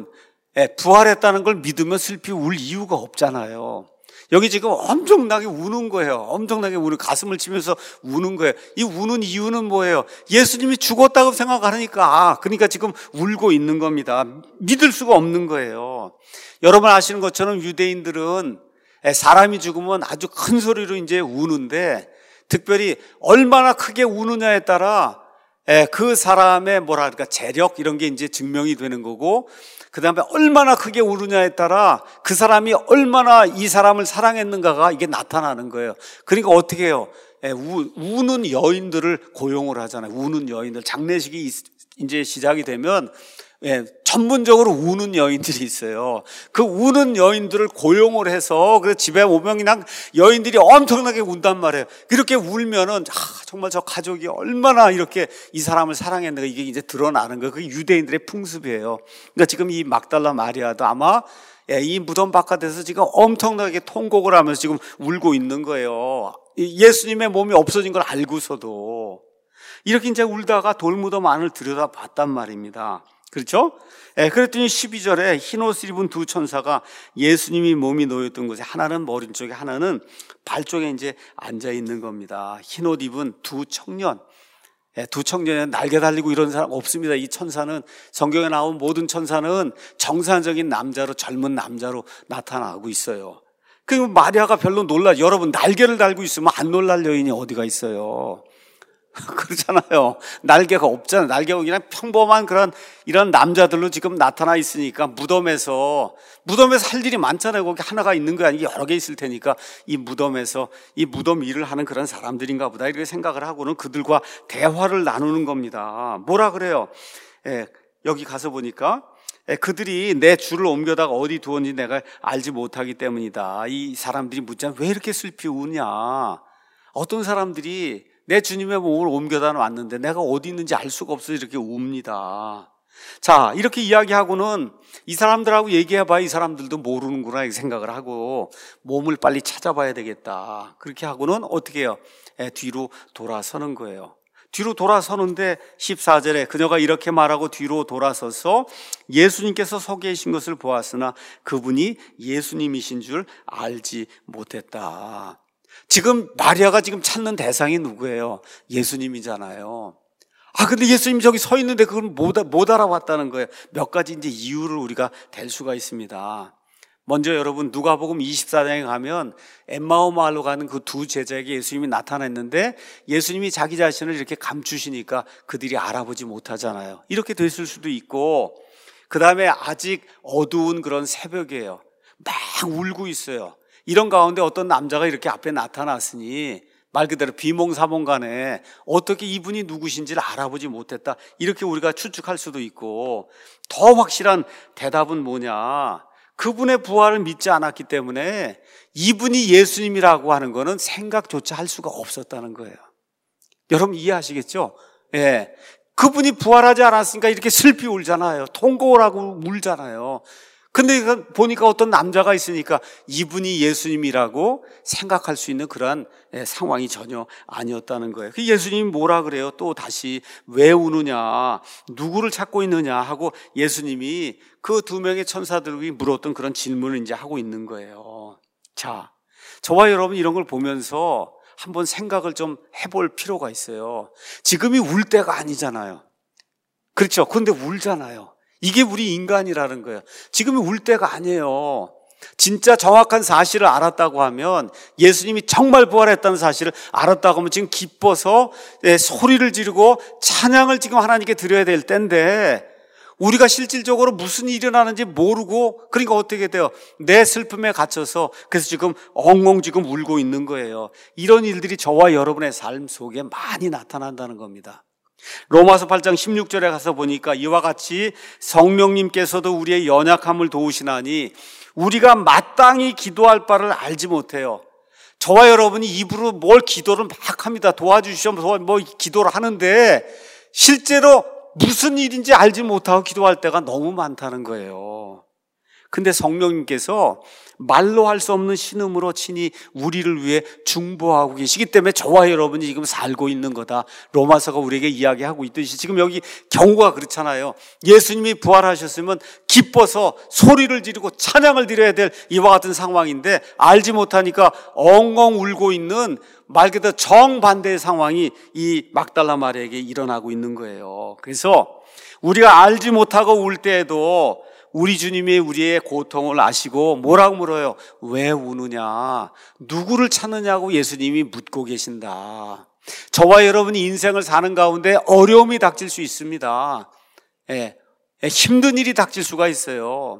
부활했다는 걸 믿으면 슬피 울 이유가 없잖아요. 여기 지금 엄청나게 우는 거예요. 엄청나게 우는, 가슴을 치면서 우는 거예요. 이 우는 이유는 뭐예요? 예수님이 죽었다고 생각하니까, 아, 그러니까 지금 울고 있는 겁니다. 믿을 수가 없는 거예요. 여러분 아시는 것처럼 유대인들은 사람이 죽으면 아주 큰 소리로 이제 우는데, 특별히 얼마나 크게 우느냐에 따라 그 사람의 뭐랄까 재력 이런 게 이제 증명이 되는 거고, 그 다음에 얼마나 크게 우느냐에 따라 그 사람이 얼마나 이 사람을 사랑했는가가 이게 나타나는 거예요. 그러니까 어떻게 해요? 우, 우는 여인들을 고용을 하잖아요. 우는 여인들. 장례식이 이제 시작이 되면 예, 전문적으로 우는 여인들이 있어요. 그 우는 여인들을 고용을 해서, 그래서 집에 오면 그냥 여인들이 엄청나게 운단 말이에요. 이렇게 울면은, 아, 정말 저 가족이 얼마나 이렇게 이 사람을 사랑했는가, 이게 이제 드러나는 거예요. 그게 유대인들의 풍습이에요. 그러니까 지금 이 막달라 마리아도 아마 예, 이 무덤 바깥에서 지금 엄청나게 통곡을 하면서 지금 울고 있는 거예요. 예수님의 몸이 없어진 걸 알고서도. 이렇게 이제 울다가 돌무덤 안을 들여다 봤단 말입니다. 그렇죠? 예, 그랬더니 십이 절에 흰옷을 입은 두 천사가 예수님이 몸이 놓였던 곳에, 하나는 머리 쪽에 하나는 발 쪽에 이제 앉아 있는 겁니다. 흰옷 입은 두 청년. 예, 두 청년은 날개 달리고 이런 사람 없습니다. 이 천사는, 성경에 나온 모든 천사는 정상적인 남자로, 젊은 남자로 나타나고 있어요. 그리고 마리아가 별로 놀라, 여러분 날개를 달고 있으면 안 놀랄 여인이 어디가 있어요? 그렇잖아요. 날개가 없잖아요. 날개가 그냥 평범한 그런 이런 남자들로 지금 나타나 있으니까, 무덤에서 무덤에서 할 일이 많잖아요. 거기 하나가 있는 거 아니고 여러 개 있을 테니까 이 무덤에서 이 무덤 일을 하는 그런 사람들인가 보다, 이렇게 생각을 하고는 그들과 대화를 나누는 겁니다. 뭐라 그래요? 예, 여기 가서 보니까 예, 그들이 내 주를 옮겨다가 어디 두었는지 내가 알지 못하기 때문이다. 이 사람들이 묻자면 왜 이렇게 슬피 우냐? 어떤 사람들이 내 주님의 몸을 옮겨다 놨는데 내가 어디 있는지 알 수가 없어서 이렇게 웁니다. 자, 이렇게 이야기하고는 이 사람들하고 얘기해봐야 이 사람들도 모르는구나 이렇게 생각을 하고, 몸을 빨리 찾아봐야 되겠다. 그렇게 하고는 어떻게 해요? 에, 뒤로 돌아서는 거예요. 뒤로 돌아서는데 십사 절에 그녀가 이렇게 말하고 뒤로 돌아서서 예수님께서 서 계신 것을 보았으나 그분이 예수님이신 줄 알지 못했다. 지금 마리아가 지금 찾는 대상이 누구예요? 예수님이잖아요. 아, 근데 예수님 저기 서 있는데 그걸 못, 못 알아봤다는 거예요. 몇 가지 이제 이유를 우리가 댈 수가 있습니다. 먼저 여러분 누가복음 이십사 장에 가면 엠마오 마을로 가는 그 두 제자에게 예수님이 나타났는데 예수님이 자기 자신을 이렇게 감추시니까 그들이 알아보지 못하잖아요. 이렇게 됐을 수도 있고, 그 다음에 아직 어두운 그런 새벽이에요. 막 울고 있어요. 이런 가운데 어떤 남자가 이렇게 앞에 나타났으니 말 그대로 비몽사몽간에 어떻게 이분이 누구신지를 알아보지 못했다, 이렇게 우리가 추측할 수도 있고, 더 확실한 대답은 뭐냐, 그분의 부활을 믿지 않았기 때문에 이분이 예수님이라고 하는 거는 생각조차 할 수가 없었다는 거예요. 여러분 이해하시겠죠? 예. 그분이 부활하지 않았으니까 이렇게 슬피 울잖아요. 통곡하고 울잖아요. 근데 보니까 어떤 남자가 있으니까 이분이 예수님이라고 생각할 수 있는 그러한 상황이 전혀 아니었다는 거예요. 예수님이 뭐라 그래요? 또 다시 왜 우느냐, 누구를 찾고 있느냐 하고 예수님이 그 두 명의 천사들이 물었던 그런 질문을 이제 하고 있는 거예요. 자, 저와 여러분 이런 걸 보면서 한번 생각을 좀 해볼 필요가 있어요. 지금이 울 때가 아니잖아요. 그렇죠? 그런데 울잖아요. 이게 우리 인간이라는 거예요. 지금이 울 때가 아니에요. 진짜 정확한 사실을 알았다고 하면, 예수님이 정말 부활했다는 사실을 알았다고 하면 지금 기뻐서 소리를 지르고 찬양을 지금 하나님께 드려야 될 때인데, 우리가 실질적으로 무슨 일이 일어나는지 모르고, 그러니까 어떻게 돼요? 내 슬픔에 갇혀서 그래서 지금 엉엉 지금 울고 있는 거예요. 이런 일들이 저와 여러분의 삶 속에 많이 나타난다는 겁니다. 로마서 팔 장 십육 절에 가서 보니까 이와 같이 성령님께서도 우리의 연약함을 도우시나니 우리가 마땅히 기도할 바를 알지 못해요. 저와 여러분이 입으로 뭘 기도를 막 합니다. 도와주시오, 뭐 기도를 하는데 실제로 무슨 일인지 알지 못하고 기도할 때가 너무 많다는 거예요. 근데 성령님께서 말로 할 수 없는 신음으로 친히 우리를 위해 중보하고 계시기 때문에 저와 여러분이 지금 살고 있는 거다, 로마서가 우리에게 이야기하고 있듯이 지금 여기 경우가 그렇잖아요. 예수님이 부활하셨으면 기뻐서 소리를 지르고 찬양을 드려야 될 이와 같은 상황인데 알지 못하니까 엉엉 울고 있는, 말 그대로 정반대의 상황이 이 막달라 마리아에게 일어나고 있는 거예요. 그래서 우리가 알지 못하고 울 때에도 우리 주님이 우리의 고통을 아시고 뭐라고 물어요? 왜 우느냐? 누구를 찾느냐고 예수님이 묻고 계신다. 저와 여러분이 인생을 사는 가운데 어려움이 닥칠 수 있습니다. 예, 힘든 일이 닥칠 수가 있어요.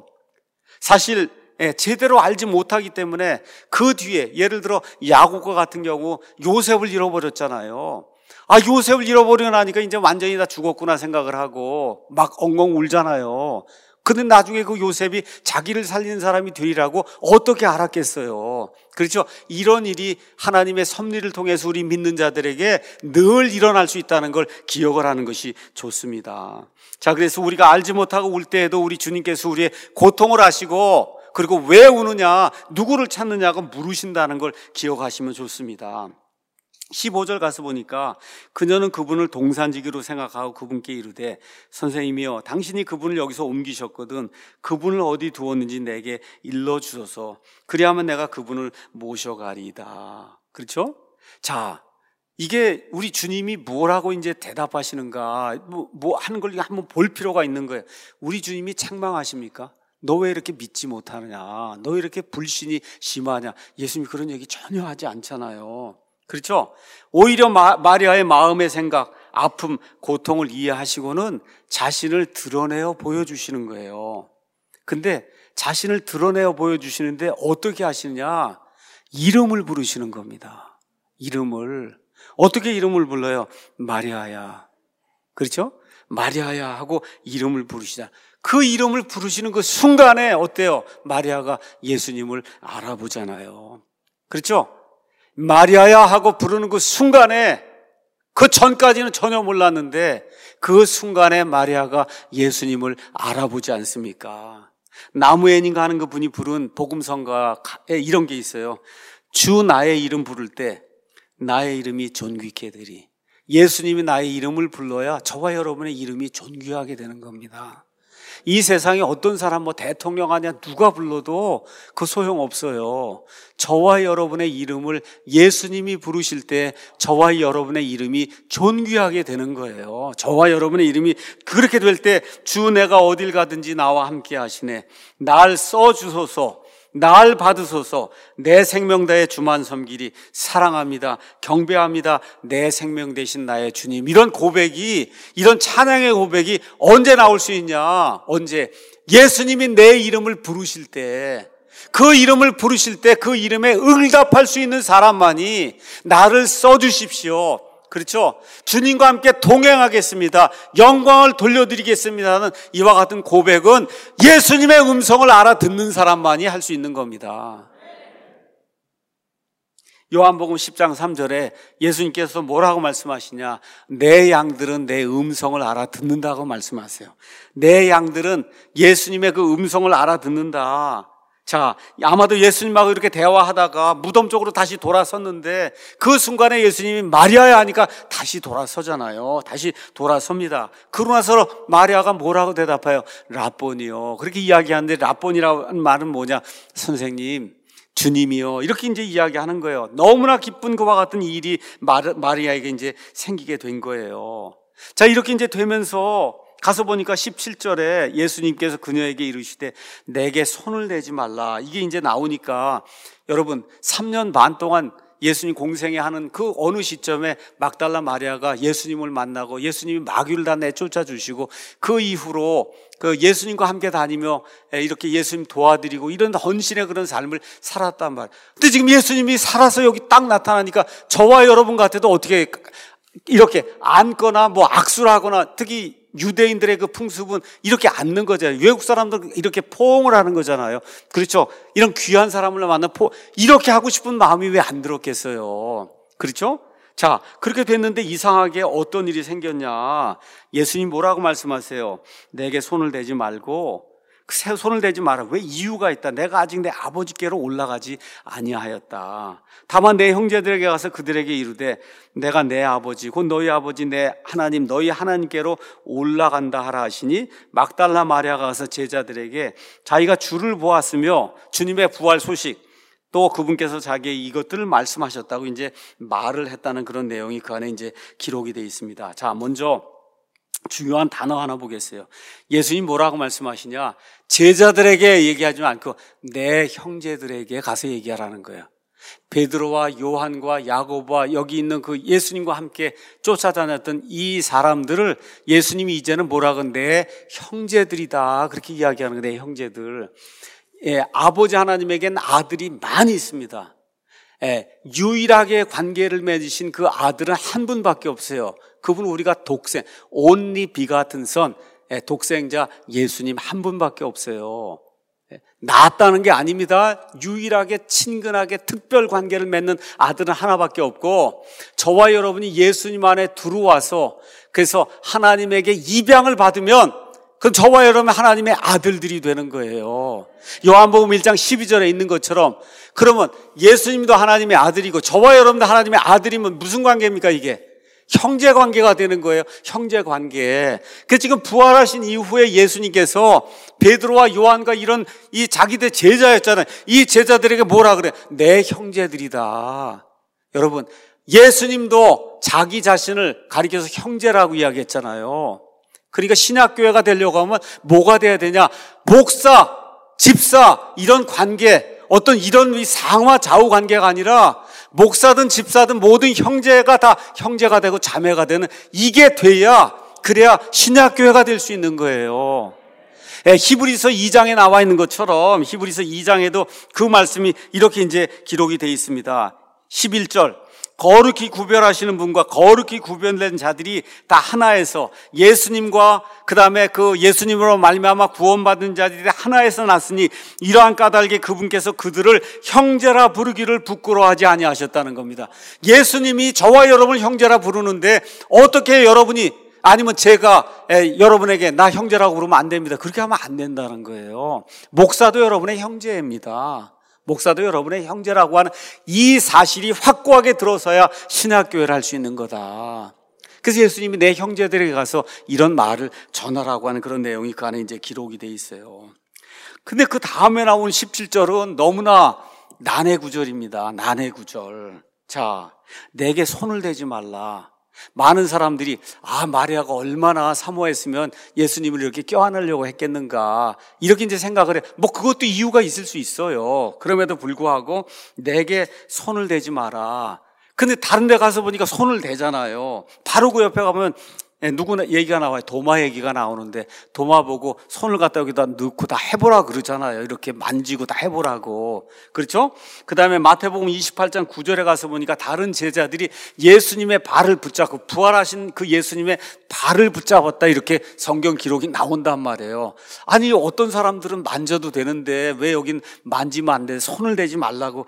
사실 예, 제대로 알지 못하기 때문에 그 뒤에, 예를 들어 야곱과 같은 경우 요셉을 잃어버렸잖아요. 아, 요셉을 잃어버리고 나니까 이제 완전히 다 죽었구나 생각을 하고 막 엉엉 울잖아요. 근데 나중에 그 요셉이 자기를 살리는 사람이 되리라고 어떻게 알았겠어요? 그렇죠? 이런 일이 하나님의 섭리를 통해서 우리 믿는 자들에게 늘 일어날 수 있다는 걸 기억을 하는 것이 좋습니다. 자, 그래서 우리가 알지 못하고 울 때에도 우리 주님께서 우리의 고통을 아시고, 그리고 왜 우느냐, 누구를 찾느냐고 물으신다는 걸 기억하시면 좋습니다. 십오 절 가서 보니까 그녀는 그분을 동산지기로 생각하고 그분께 이르되 선생님이여, 당신이 그분을 여기서 옮기셨거든 그분을 어디 두었는지 내게 일러주소서. 그리하면 내가 그분을 모셔가리이다. 그렇죠? 자, 이게 우리 주님이 뭐라고 이제 대답하시는가, 뭐, 뭐 하는 걸 한번 볼 필요가 있는 거예요. 우리 주님이 책망하십니까? 너 왜 이렇게 믿지 못하느냐? 너 왜 이렇게 불신이 심하냐? 예수님이 그런 얘기 전혀 하지 않잖아요. 그렇죠? 오히려 마, 마리아의 마음의 생각, 아픔, 고통을 이해하시고는 자신을 드러내어 보여주시는 거예요. 근데 자신을 드러내어 보여주시는데 어떻게 하시느냐? 이름을 부르시는 겁니다. 이름을. 어떻게 이름을 불러요? 마리아야. 그렇죠? 마리아야 하고 이름을 부르시자. 그 이름을 부르시는 그 순간에 어때요? 마리아가 예수님을 알아보잖아요. 그렇죠? 마리아야 하고 부르는 그 순간에, 그 전까지는 전혀 몰랐는데 그 순간에 마리아가 예수님을 알아보지 않습니까? 나무엔인가 하는 그 분이 부른 복음성가에 이런 게 있어요. 주 나의 이름 부를 때 나의 이름이 존귀케 되리. 예수님이 나의 이름을 불러야 저와 여러분의 이름이 존귀하게 되는 겁니다. 이 세상에 어떤 사람 뭐 대통령 아니야 누가 불러도 그 소용없어요. 저와 여러분의 이름을 예수님이 부르실 때 저와 여러분의 이름이 존귀하게 되는 거예요. 저와 여러분의 이름이 그렇게 될 때 주 내가 어딜 가든지 나와 함께 하시네, 날 써주소서, 날 받으소서. 내 생명 다해 주만 섬기리. 사랑합니다. 경배합니다. 내 생명 되신 나의 주님. 이런 고백이, 이런 찬양의 고백이 언제 나올 수 있냐? 언제? 예수님이 내 이름을 부르실 때, 그 이름을 부르실 때 그 이름에 응답할 수 있는 사람만이 나를 써주십시오. 그렇죠? 주님과 함께 동행하겠습니다. 영광을 돌려드리겠습니다 하는 이와 같은 고백은 예수님의 음성을 알아듣는 사람만이 할 수 있는 겁니다. 요한복음 십 장 삼 절에 예수님께서 뭐라고 말씀하시냐? 내 양들은 내 음성을 알아듣는다고 말씀하세요. 내 양들은 예수님의 그 음성을 알아듣는다. 자, 아마도 예수님하고 이렇게 대화하다가 무덤 쪽으로 다시 돌아섰는데 그 순간에 예수님이 마리아야 하니까 다시 돌아서잖아요. 다시 돌아섭니다. 그러고 나서 마리아가 뭐라고 대답해요? 라보니요. 그렇게 이야기하는데 라보니라는 말은 뭐냐? 선생님, 주님이요. 이렇게 이제 이야기하는 거예요. 너무나 기쁜 그와 같은 일이 마리아에게 이제 생기게 된 거예요. 자, 이렇게 이제 되면서 가서 보니까 십칠 절에 예수님께서 그녀에게 이르시되 내게 손을 대지 말라. 이게 이제 나오니까 여러분 삼 년 반 동안 예수님 공생애 하는 그 어느 시점에 막달라 마리아가 예수님을 만나고 예수님이 마귀를 다 내쫓아 주시고 그 이후로 그 예수님과 함께 다니며 이렇게 예수님 도와드리고 이런 헌신의 그런 삶을 살았단 말이에요. 근데 지금 예수님이 살아서 여기 딱 나타나니까 저와 여러분 같아도 어떻게 이렇게 앉거나 뭐 악수를 하거나 특히 유대인들의 그 풍습은 이렇게 앉는 거잖아요. 외국 사람들 이렇게 포옹을 하는 거잖아요. 그렇죠? 이런 귀한 사람을 만나 포 이렇게 하고 싶은 마음이 왜 안 들었겠어요? 그렇죠? 자, 그렇게 됐는데 이상하게 어떤 일이 생겼냐? 예수님 뭐라고 말씀하세요? 내게 손을 대지 말고 손을 대지 마라. 왜? 이유가 있다. 내가 아직 내 아버지께로 올라가지 아니하였다. 다만 내 형제들에게 가서 그들에게 이르되 내가 내 아버지 곧 너희 아버지 내 하나님 너희 하나님께로 올라간다 하라 하시니 막달라 마리아가 가서 제자들에게 자기가 주를 보았으며 주님의 부활 소식 또 그분께서 자기의 이것들을 말씀하셨다고 이제 말을 했다는 그런 내용이 그 안에 이제 기록이 되어 있습니다. 자, 먼저 중요한 단어 하나 보겠어요. 예수님 뭐라고 말씀하시냐? 제자들에게 얘기하지 않고 내 형제들에게 가서 얘기하라는 거예요. 베드로와 요한과 야고보와 여기 있는 그 예수님과 함께 쫓아다녔던 이 사람들을 예수님이 이제는 뭐라고 내 형제들이다 그렇게 이야기하는 거예요. 내 형제들. 예, 아버지 하나님에겐 아들이 많이 있습니다. 예, 유일하게 관계를 맺으신 그 아들은 한 분밖에 없어요. 그분은 우리가 독생, only begotten son, 예, 독생자 예수님 한 분밖에 없어요. 예, 낳았다는 게 아닙니다. 유일하게 친근하게 특별 관계를 맺는 아들은 하나밖에 없고 저와 여러분이 예수님 안에 들어와서 그래서 하나님에게 입양을 받으면 그럼 저와 여러분 하나님의 아들들이 되는 거예요. 요한복음 일 장 십이 절에 있는 것처럼 그러면 예수님도 하나님의 아들이고 저와 여러분도 하나님의 아들이면 무슨 관계입니까 이게? 형제 관계가 되는 거예요. 형제 관계. 그 지금 부활하신 이후에 예수님께서 베드로와 요한과 이런 이 자기들 제자였잖아요. 이 제자들에게 뭐라 그래? 내 형제들이다. 여러분 예수님도 자기 자신을 가리켜서 형제라고 이야기했잖아요. 그러니까 신약교회가 되려고 하면 뭐가 돼야 되냐? 목사, 집사 이런 관계 어떤 이런 상하 좌우 관계가 아니라 목사든 집사든 모든 형제가 다 형제가 되고 자매가 되는 이게 돼야 그래야 신약교회가 될 수 있는 거예요. 예, 히브리서 이 장에 나와 있는 것처럼 히브리서 이 장에도 그 말씀이 이렇게 이제 기록이 되어 있습니다. 십일 절 거룩히 구별하시는 분과 거룩히 구별된 자들이 다 하나에서 예수님과 그 다음에 그 예수님으로 말미암아 구원받은 자들이 하나에서 났으니 이러한 까닭에 그분께서 그들을 형제라 부르기를 부끄러워하지 아니하셨다는 겁니다. 예수님이 저와 여러분을 형제라 부르는데 어떻게 여러분이 아니면 제가 에, 여러분에게 나 형제라고 부르면 안 됩니다. 그렇게 하면 안 된다는 거예요. 목사도 여러분의 형제입니다. 목사도 여러분의 형제라고 하는 이 사실이 확고하게 들어서야 신학교회를 할 수 있는 거다. 그래서 예수님이 내 형제들에게 가서 이런 말을 전하라고 하는 그런 내용이 그 안에 이제 기록이 돼 있어요. 근데 그 다음에 나온 십칠 절은 너무나 난해 구절입니다. 난해 구절. 자, 내게 손을 대지 말라. 많은 사람들이 아 마리아가 얼마나 사모했으면 예수님을 이렇게 껴안으려고 했겠는가 이렇게 이제 생각을 해. 뭐 그것도 이유가 있을 수 있어요. 그럼에도 불구하고 내게 손을 대지 마라. 근데 다른 데 가서 보니까 손을 대잖아요. 바로 그 옆에 가면 누구나 얘기가 나와요. 도마 얘기가 나오는데 도마 보고 손을 갖다 여기다 넣고 다 해보라 그러잖아요. 이렇게 만지고 다 해보라고. 그렇죠? 그 다음에 마태복음 이십팔 장 구 절에 가서 보니까 다른 제자들이 예수님의 발을 붙잡고 부활하신 그 예수님의 발을 붙잡았다 이렇게 성경 기록이 나온단 말이에요. 아니 어떤 사람들은 만져도 되는데 왜 여긴 만지면 안 돼? 손을 대지 말라고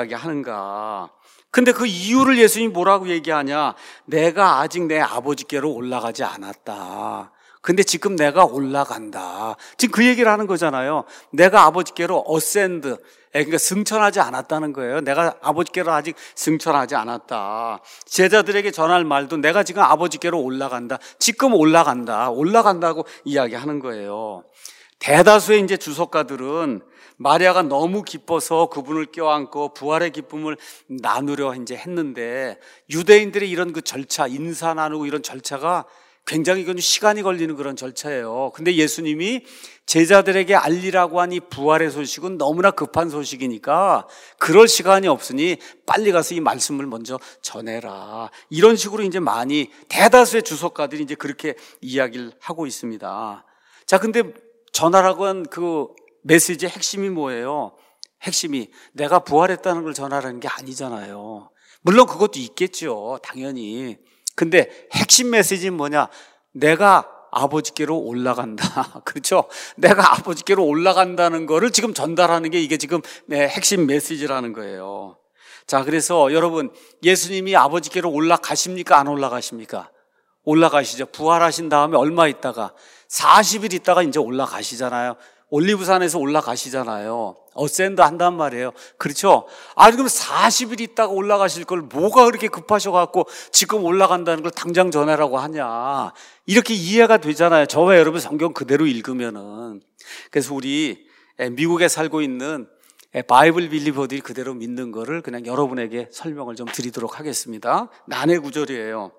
이야기하는가? 근데 그 이유를 예수님이 뭐라고 얘기하냐? 내가 아직 내 아버지께로 올라가지 않았다. 근데 지금 내가 올라간다. 지금 그 얘기를 하는 거잖아요. 내가 아버지께로 어센드, 그러니까 승천하지 않았다는 거예요. 내가 아버지께로 아직 승천하지 않았다. 제자들에게 전할 말도 내가 지금 아버지께로 올라간다. 지금 올라간다. 올라간다고 이야기하는 거예요. 대다수의 이제 주석가들은 마리아가 너무 기뻐서 그분을 껴안고 부활의 기쁨을 나누려 이제 했는데 유대인들의 이런 그 절차, 인사 나누고 이런 절차가 굉장히 시간이 걸리는 그런 절차예요. 근데 예수님이 제자들에게 알리라고 한 이 부활의 소식은 너무나 급한 소식이니까 그럴 시간이 없으니 빨리 가서 이 말씀을 먼저 전해라. 이런 식으로 이제 많이 대다수의 주석가들이 이제 그렇게 이야기를 하고 있습니다. 자, 근데 전하라고 한 그 메시지의 핵심이 뭐예요? 핵심이 내가 부활했다는 걸 전하라는 게 아니잖아요. 물론 그것도 있겠죠. 당연히. 근데 핵심 메시지는 뭐냐? 내가 아버지께로 올라간다. 그렇죠? 내가 아버지께로 올라간다는 거를 지금 전달하는 게 이게 지금 핵심 메시지라는 거예요. 자, 그래서 여러분 예수님이 아버지께로 올라가십니까? 안 올라가십니까? 올라가시죠. 부활하신 다음에 얼마 있다가 사십 일 있다가 이제 올라가시잖아요. 올리브산에서 올라가시잖아요. 어센드 한단 말이에요. 그렇죠? 아니 그럼 사십 일 있다가 올라가실 걸 뭐가 그렇게 급하셔갖고 지금 올라간다는 걸 당장 전하라고 하냐. 이렇게 이해가 되잖아요. 저와 여러분 성경 그대로 읽으면은. 그래서 우리 미국에 살고 있는 바이블 빌리버들이 그대로 믿는 거를 그냥 여러분에게 설명을 좀 드리도록 하겠습니다. 난해 구절이에요.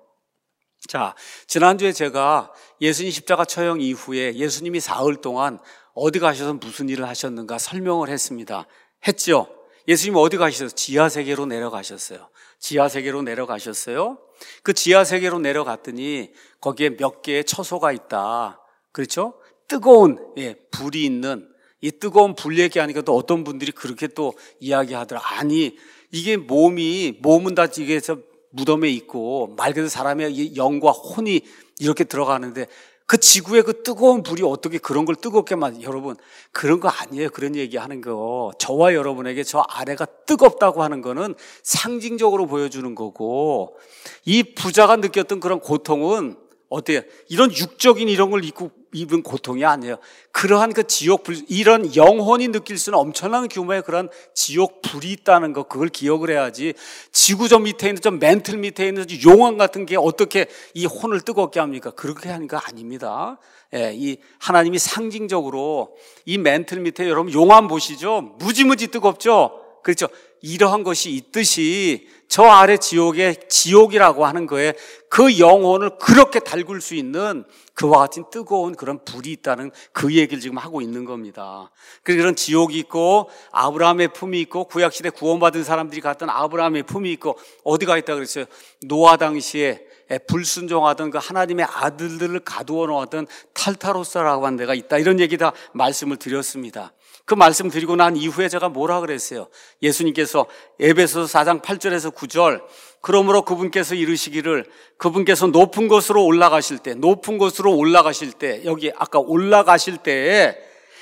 자, 지난주에 제가 예수님 십자가 처형 이후에 예수님이 사흘 동안 어디 가셔서 무슨 일을 하셨는가 설명을 했습니다. 했죠? 예수님 어디 가셨어요? 지하세계로 내려가셨어요. 지하세계로 내려가셨어요. 그 지하세계로 내려갔더니 거기에 몇 개의 처소가 있다. 그렇죠? 뜨거운 예, 불이 있는 이 뜨거운 불 얘기하니까 또 어떤 분들이 그렇게 또 이야기하더라. 아니 이게 몸이 몸은 다 이게 무덤에 있고 말 그대로 사람의 영과 혼이 이렇게 들어가는데 그 지구의 그 뜨거운 불이 어떻게 그런 걸 뜨겁게 만 여러분 그런 거 아니에요. 그런 얘기하는 거 저와 여러분에게 저 아래가 뜨겁다고 하는 거는 상징적으로 보여주는 거고 이 부자가 느꼈던 그런 고통은 어때요? 이런 육적인 이런 걸 입고 입은 고통이 아니에요. 그러한 그 지옥 불, 이런 영혼이 느낄 수는 엄청난 규모의 그런 지옥 불이 있다는 거, 그걸 기억을 해야지. 지구 저 밑에 있는 저 멘틀 밑에 있는 저 용왕 같은 게 어떻게 이 혼을 뜨겁게 합니까? 그렇게 하는 거 아닙니다. 예, 이 하나님이 상징적으로 이 멘틀 밑에 여러분 용암 보시죠? 무지무지 뜨겁죠? 그렇죠? 이러한 것이 있듯이 저 아래 지옥에 지옥이라고 하는 거에 그 영혼을 그렇게 달굴 수 있는 그와 같은 뜨거운 그런 불이 있다는 그 얘기를 지금 하고 있는 겁니다. 그런 지옥이 있고 아브라함의 품이 있고 구약시대 구원받은 사람들이 갔던 아브라함의 품이 있고 어디가 있다 그랬어요? 노아 당시에 불순종하던 그 하나님의 아들들을 가두어 놓았던 탈타로스라고 하는 데가 있다. 이런 얘기 다 말씀을 드렸습니다. 그 말씀 드리고 난 이후에 제가 뭐라 그랬어요? 예수님께서 에베소서 사 장 팔 절에서 구 절 그러므로 그분께서 이르시기를 그분께서 높은 곳으로 올라가실 때 높은 곳으로 올라가실 때 여기 아까 올라가실 때에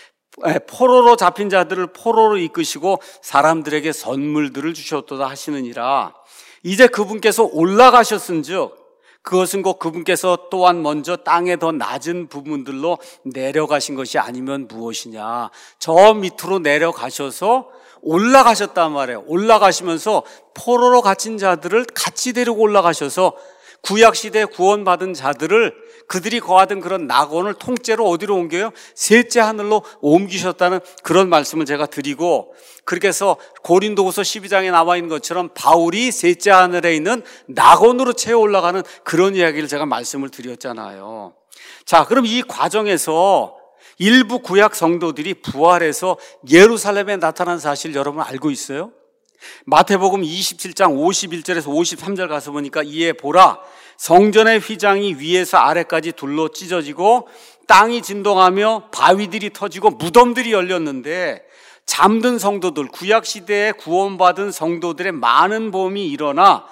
포로로 잡힌 자들을 포로로 이끄시고 사람들에게 선물들을 주셨도다 하시느니라. 이제 그분께서 올라가셨은즉 그것은 곧 그분께서 또한 먼저 땅의 더 낮은 부분들로 내려가신 것이 아니면 무엇이냐. 저 밑으로 내려가셔서 올라가셨단 말이에요. 올라가시면서 포로로 갇힌 자들을 같이 데리고 올라가셔서 구약시대에 구원받은 자들을 그들이 거하던 그런 낙원을 통째로 어디로 옮겨요? 셋째 하늘로 옮기셨다는 그런 말씀을 제가 드리고, 그렇게 해서 고린도후서 십이 장에 나와 있는 것처럼 바울이 셋째 하늘에 있는 낙원으로 채워 올라가는 그런 이야기를 제가 말씀을 드렸잖아요. 자, 그럼 이 과정에서 일부 구약 성도들이 부활해서 예루살렘에 나타난 사실 여러분 알고 있어요? 마태복음 이십칠 장 오십일 절에서 오십삼 절 가서 보니까, 이에 보라 성전의 휘장이 위에서 아래까지 둘로 찢어지고 땅이 진동하며 바위들이 터지고 무덤들이 열렸는데, 잠든 성도들, 구약시대에 구원받은 성도들의 많은 몸이 일어나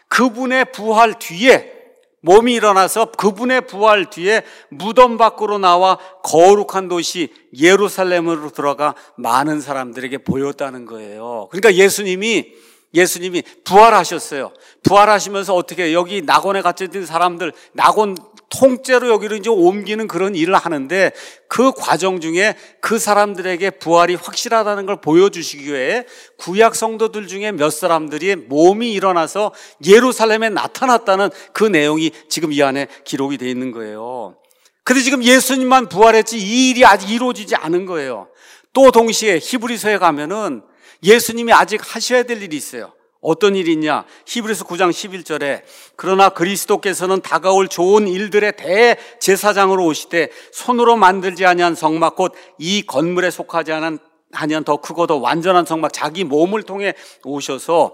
그분의 부활 뒤에, 몸이 일어나서 그분의 부활 뒤에 무덤 밖으로 나와 거룩한 도시 예루살렘으로 들어가 많은 사람들에게 보였다는 거예요. 그러니까 예수님이 예수님이 부활하셨어요. 부활하시면서 어떻게 여기 낙원에 갇혀있던 사람들, 낙원 통째로 여기로 이제 옮기는 그런 일을 하는데, 그 과정 중에 그 사람들에게 부활이 확실하다는 걸 보여주시기 위해 구약 성도들 중에 몇 사람들이 몸이 일어나서 예루살렘에 나타났다는 그 내용이 지금 이 안에 기록이 되어 있는 거예요. 근데 지금 예수님만 부활했지 이 일이 아직 이루어지지 않은 거예요. 또 동시에 히브리서에 가면은 예수님이 아직 하셔야 될 일이 있어요. 어떤 일이 있냐? 히브리서 구 장 십일 절에 그러나 그리스도께서는 다가올 좋은 일들의 대제사장으로 오시되 손으로 만들지 아니한 성막 곧 이 건물에 속하지 않은 아니한 더 크고 더 완전한 성막, 자기 몸을 통해 오셔서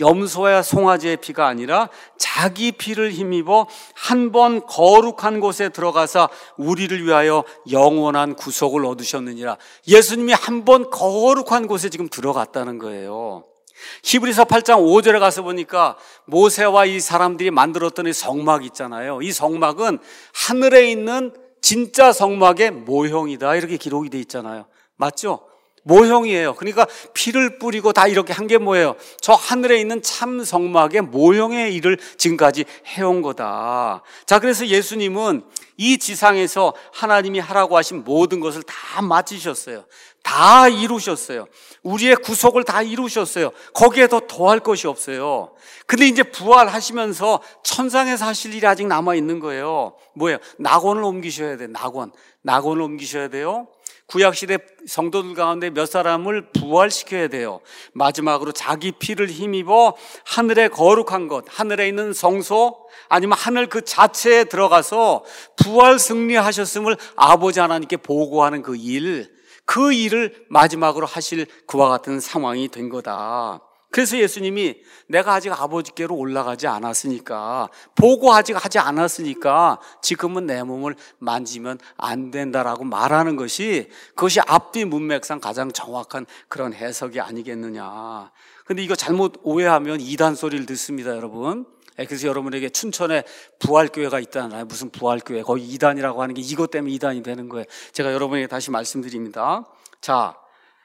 염소와 송아지의 피가 아니라 자기 피를 힘입어 한 번 거룩한 곳에 들어가서 우리를 위하여 영원한 구속을 얻으셨느니라. 예수님이 한 번 거룩한 곳에 지금 들어갔다는 거예요. 히브리서 팔 장 오 절에 가서 보니까 모세와 이 사람들이 만들었던 이 성막 있잖아요. 이 성막은 하늘에 있는 진짜 성막의 모형이다, 이렇게 기록이 돼 있잖아요. 맞죠? 모형이에요. 그러니까 피를 뿌리고 다 이렇게 한 게 뭐예요? 저 하늘에 있는 참 성막의 모형의 일을 지금까지 해온 거다. 자, 그래서 예수님은 이 지상에서 하나님이 하라고 하신 모든 것을 다 마치셨어요. 다 이루셨어요. 우리의 구속을 다 이루셨어요. 거기에 더 더할 것이 없어요. 근데 이제 부활하시면서 천상에서 하실 일이 아직 남아있는 거예요. 뭐예요? 낙원을 옮기셔야 돼요. 낙원. 낙원을 옮기셔야 돼요. 구약시대 성도들 가운데 몇 사람을 부활시켜야 돼요. 마지막으로 자기 피를 힘입어 하늘의 거룩한 것, 하늘에 있는 성소 아니면 하늘 그 자체에 들어가서 부활 승리하셨음을 아버지 하나님께 보고하는 그 일, 그 일을 마지막으로 하실 그와 같은 상황이 된 거다. 그래서 예수님이 내가 아직 아버지께로 올라가지 않았으니까, 보고 아직 하지 않았으니까 지금은 내 몸을 만지면 안 된다라고 말하는 것이, 그것이 앞뒤 문맥상 가장 정확한 그런 해석이 아니겠느냐. 근데 이거 잘못 오해하면 이단 소리를 듣습니다, 여러분. 그래서 여러분에게 춘천에 부활교회가 있다나요? 무슨 부활교회, 거기 이단이라고 하는 게 이것 때문에 이단이 되는 거예요. 제가 여러분에게 다시 말씀드립니다. 자,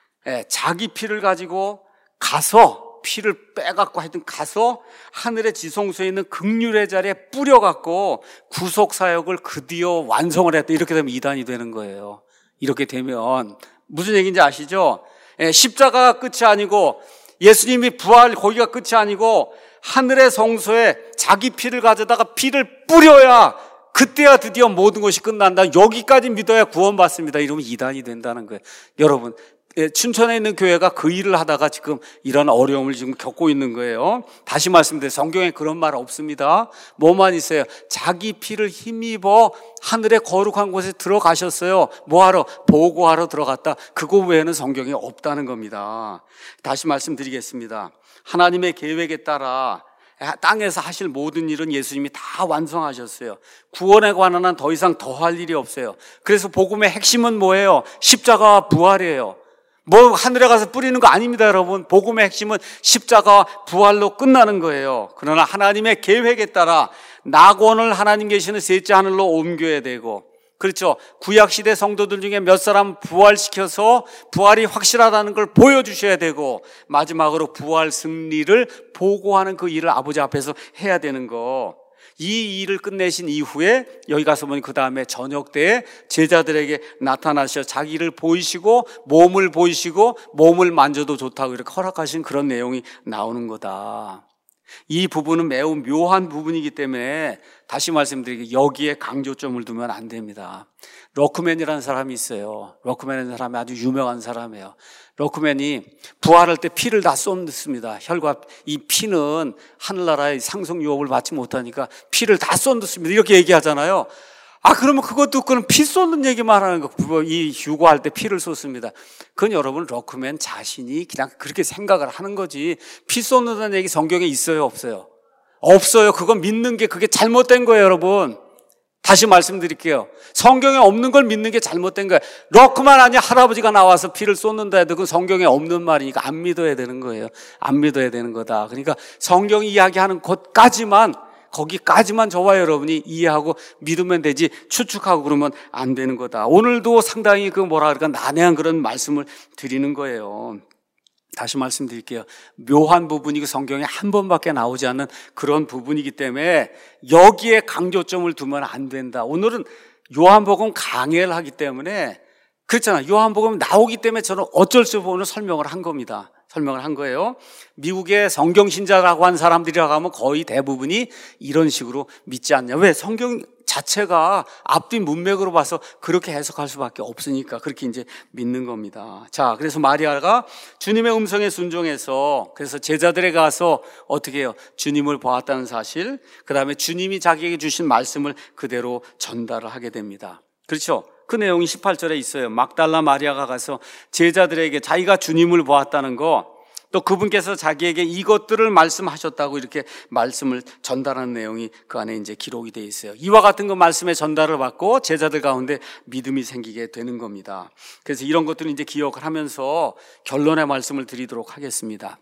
자기 피를 가지고 가서, 피를 빼갖고 하여튼 가서 하늘의 지성소에 있는 긍휼의 자리에 뿌려갖고 구속사역을 드디어 완성을 했다. 이렇게 되면 이단이 되는 거예요. 이렇게 되면 무슨 얘기인지 아시죠? 예, 십자가가 끝이 아니고, 예수님이 부활 거기가 끝이 아니고, 하늘의 성소에 자기 피를 가져다가 피를 뿌려야 그때야 드디어 모든 것이 끝난다. 여기까지 믿어야 구원받습니다. 이러면 이단이 된다는 거예요. 여러분, 춘천에 있는 교회가 그 일을 하다가 지금 이런 어려움을 지금 겪고 있는 거예요. 다시 말씀드려요. 성경에 그런 말 없습니다. 뭐만 있어요? 자기 피를 힘입어 하늘의 거룩한 곳에 들어가셨어요. 뭐하러? 보고하러 들어갔다. 그거 외에는 성경에 없다는 겁니다. 다시 말씀드리겠습니다. 하나님의 계획에 따라 땅에서 하실 모든 일은 예수님이 다 완성하셨어요. 구원에 관한 한 더 이상 더할 일이 없어요. 그래서 복음의 핵심은 뭐예요? 십자가와 부활이에요. 뭐 하늘에 가서 뿌리는 거 아닙니다, 여러분. 복음의 핵심은 십자가와 부활로 끝나는 거예요. 그러나 하나님의 계획에 따라 낙원을 하나님 계시는 셋째 하늘로 옮겨야 되고, 그렇죠. 구약시대 성도들 중에 몇 사람 부활시켜서 부활이 확실하다는 걸 보여주셔야 되고, 마지막으로 부활 승리를 보고하는 그 일을 아버지 앞에서 해야 되는 거. 이 일을 끝내신 이후에 여기 가서 보니 그 다음에 저녁 때에 제자들에게 나타나셔 자기를 보이시고 몸을 보이시고 몸을 만져도 좋다고 이렇게 허락하신 그런 내용이 나오는 거다. 이 부분은 매우 묘한 부분이기 때문에 다시 말씀드리게 여기에 강조점을 두면 안 됩니다. 럭크맨이라는 사람이 있어요. 럭크맨이라는 사람이 아주 유명한 사람이에요. 럭크맨이 부활할 때 피를 다 쏟습니다. 혈과 이 피는 하늘나라의 상속 유업을 받지 못하니까 피를 다 쏟습니다. 이렇게 얘기하잖아요. 아, 그러면 그것 듣고는 피 쏟는 얘기만 하는 거, 이 휴거할 때 피를 쏟습니다. 그건 여러분, 럭크맨 자신이 그냥 그렇게 생각을 하는 거지. 피 쏟는다는 얘기 성경에 있어요, 없어요? 없어요. 그건 믿는 게 그게 잘못된 거예요, 여러분. 다시 말씀드릴게요. 성경에 없는 걸 믿는 게 잘못된 거예요. 럭크만 아니 할아버지가 나와서 피를 쏟는다 해도 그건 성경에 없는 말이니까 안 믿어야 되는 거예요. 안 믿어야 되는 거다. 그러니까 성경이 이야기하는 것까지만, 거기까지만 저와 여러분이 이해하고 믿으면 되지 추측하고 그러면 안 되는 거다. 오늘도 상당히 그 뭐라 그럴까 난해한 그런 말씀을 드리는 거예요. 다시 말씀드릴게요. 묘한 부분이고 성경에 한 번밖에 나오지 않는 그런 부분이기 때문에 여기에 강조점을 두면 안 된다. 오늘은 요한복음 강해를 하기 때문에 그렇잖아요. 요한복음 나오기 때문에 저는 어쩔 수 없이 오늘 설명을 한 겁니다. 설명을 한 거예요. 미국의 성경신자라고 한 사람들이라고 하면 거의 대부분이 이런 식으로 믿지 않냐. 왜? 성경 자체가 앞뒤 문맥으로 봐서 그렇게 해석할 수밖에 없으니까 그렇게 이제 믿는 겁니다. 자, 그래서 마리아가 주님의 음성에 순종해서 그래서 제자들에 가서 어떻게 해요? 주님을 보았다는 사실, 그 다음에 주님이 자기에게 주신 말씀을 그대로 전달을 하게 됩니다. 그렇죠? 그 내용이 십팔 절에 있어요. 막달라 마리아가 가서 제자들에게 자기가 주님을 보았다는 거, 또 그분께서 자기에게 이것들을 말씀하셨다고 이렇게 말씀을 전달하는 내용이 그 안에 이제 기록이 되어 있어요. 이와 같은 그 말씀의 전달을 받고 제자들 가운데 믿음이 생기게 되는 겁니다. 그래서 이런 것들을 이제 기억을 하면서 결론의 말씀을 드리도록 하겠습니다.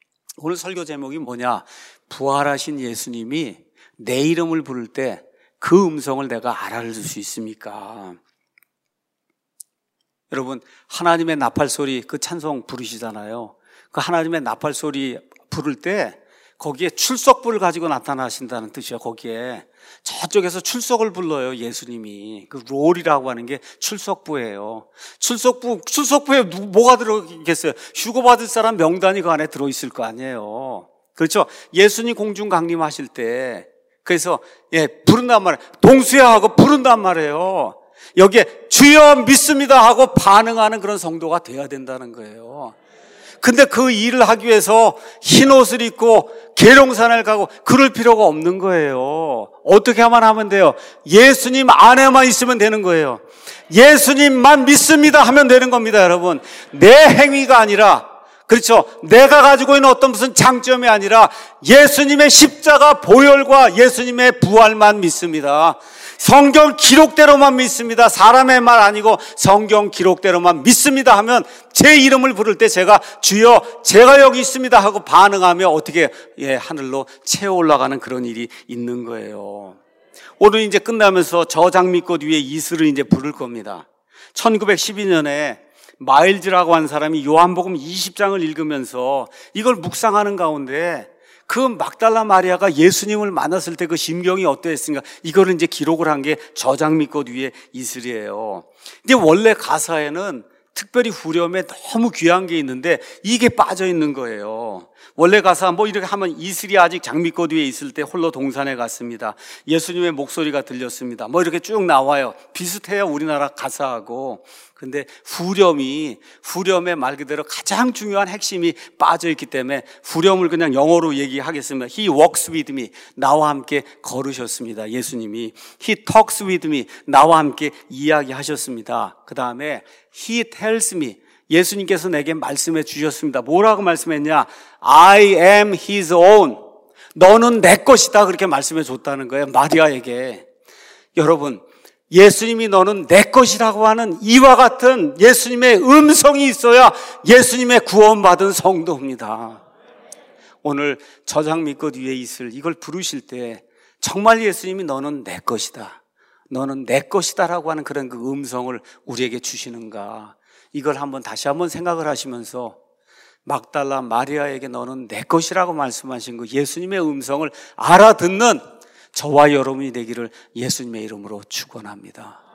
오늘 설교 제목이 뭐냐? 부활하신 예수님이 내 이름을 부를 때 그 음성을 내가 알아들 수 있습니까? 여러분, 하나님의 나팔 소리 그 찬송 부르시잖아요. 그 하나님의 나팔 소리 부를 때 거기에 출석부를 가지고 나타나신다는 뜻이에요. 거기에 저쪽에서 출석을 불러요. 예수님이 그 롤이라고 하는 게 출석부예요. 출석부 출석부에 누, 뭐가 들어있겠어요? 휴거 받을 사람 명단이 그 안에 들어있을 거 아니에요. 그렇죠? 예수님 공중 강림하실 때 그래서 예 부른단 말이에요. 동수야 하고 부른단 말이에요. 여기에 주여 믿습니다 하고 반응하는 그런 성도가 돼야 된다는 거예요. 근데 그 일을 하기 위해서 흰 옷을 입고 계룡산을 가고 그럴 필요가 없는 거예요. 어떻게 하면 하면 돼요? 예수님 안에만 있으면 되는 거예요. 예수님만 믿습니다 하면 되는 겁니다, 여러분. 내 행위가 아니라, 그렇죠, 내가 가지고 있는 어떤 무슨 장점이 아니라 예수님의 십자가 보혈과 예수님의 부활만 믿습니다. 성경 기록대로만 믿습니다. 사람의 말 아니고 성경 기록대로만 믿습니다 하면 제 이름을 부를 때 제가 주여 제가 여기 있습니다 하고 반응하며 어떻게 예 하늘로 채워 올라가는 그런 일이 있는 거예요. 오늘 이제 끝나면서 저 장미꽃 위에 이슬을 이제 부를 겁니다. 천구백십이 년에 마일즈라고 한 사람이 요한복음 이십 장을 읽으면서 이걸 묵상하는 가운데 그 막달라 마리아가 예수님을 만났을 때 그 심경이 어떠했습니까? 이거를 이제 기록을 한 게 저 장미꽃 위에 이슬이에요. 근데 원래 가사에는 특별히 후렴에 너무 귀한 게 있는데 이게 빠져 있는 거예요. 원래 가사 뭐 이렇게 하면 이슬이 아직 장미꽃 위에 있을 때 홀로 동산에 갔습니다. 예수님의 목소리가 들렸습니다. 뭐 이렇게 쭉 나와요. 비슷해요, 우리나라 가사하고. 근데 후렴이, 후렴의 말 그대로 가장 중요한 핵심이 빠져 있기 때문에 후렴을 그냥 영어로 얘기하겠습니다. He walks with me. 나와 함께 걸으셨습니다. 예수님이. He talks with me. 나와 함께 이야기하셨습니다. 그 다음에 He tells me. 예수님께서 내게 말씀해 주셨습니다. 뭐라고 말씀했냐? I am his own. 너는 내 것이다. 그렇게 말씀해 줬다는 거예요. 마리아에게. 여러분, 예수님이 너는 내 것이라고 하는 이와 같은 예수님의 음성이 있어야 예수님의 구원받은 성도입니다. 오늘 저장미꽃 위에 있을 이걸 부르실 때 정말 예수님이 너는 내 것이다. 너는 내 것이다라고 하는 그런 그 음성을 우리에게 주시는가. 이걸 한번 다시 한번 생각을 하시면서 막달라 마리아에게 너는 내 것이라고 말씀하신 그 예수님의 음성을 알아듣는 저와 여러분이 되기를 예수님의 이름으로 축원합니다.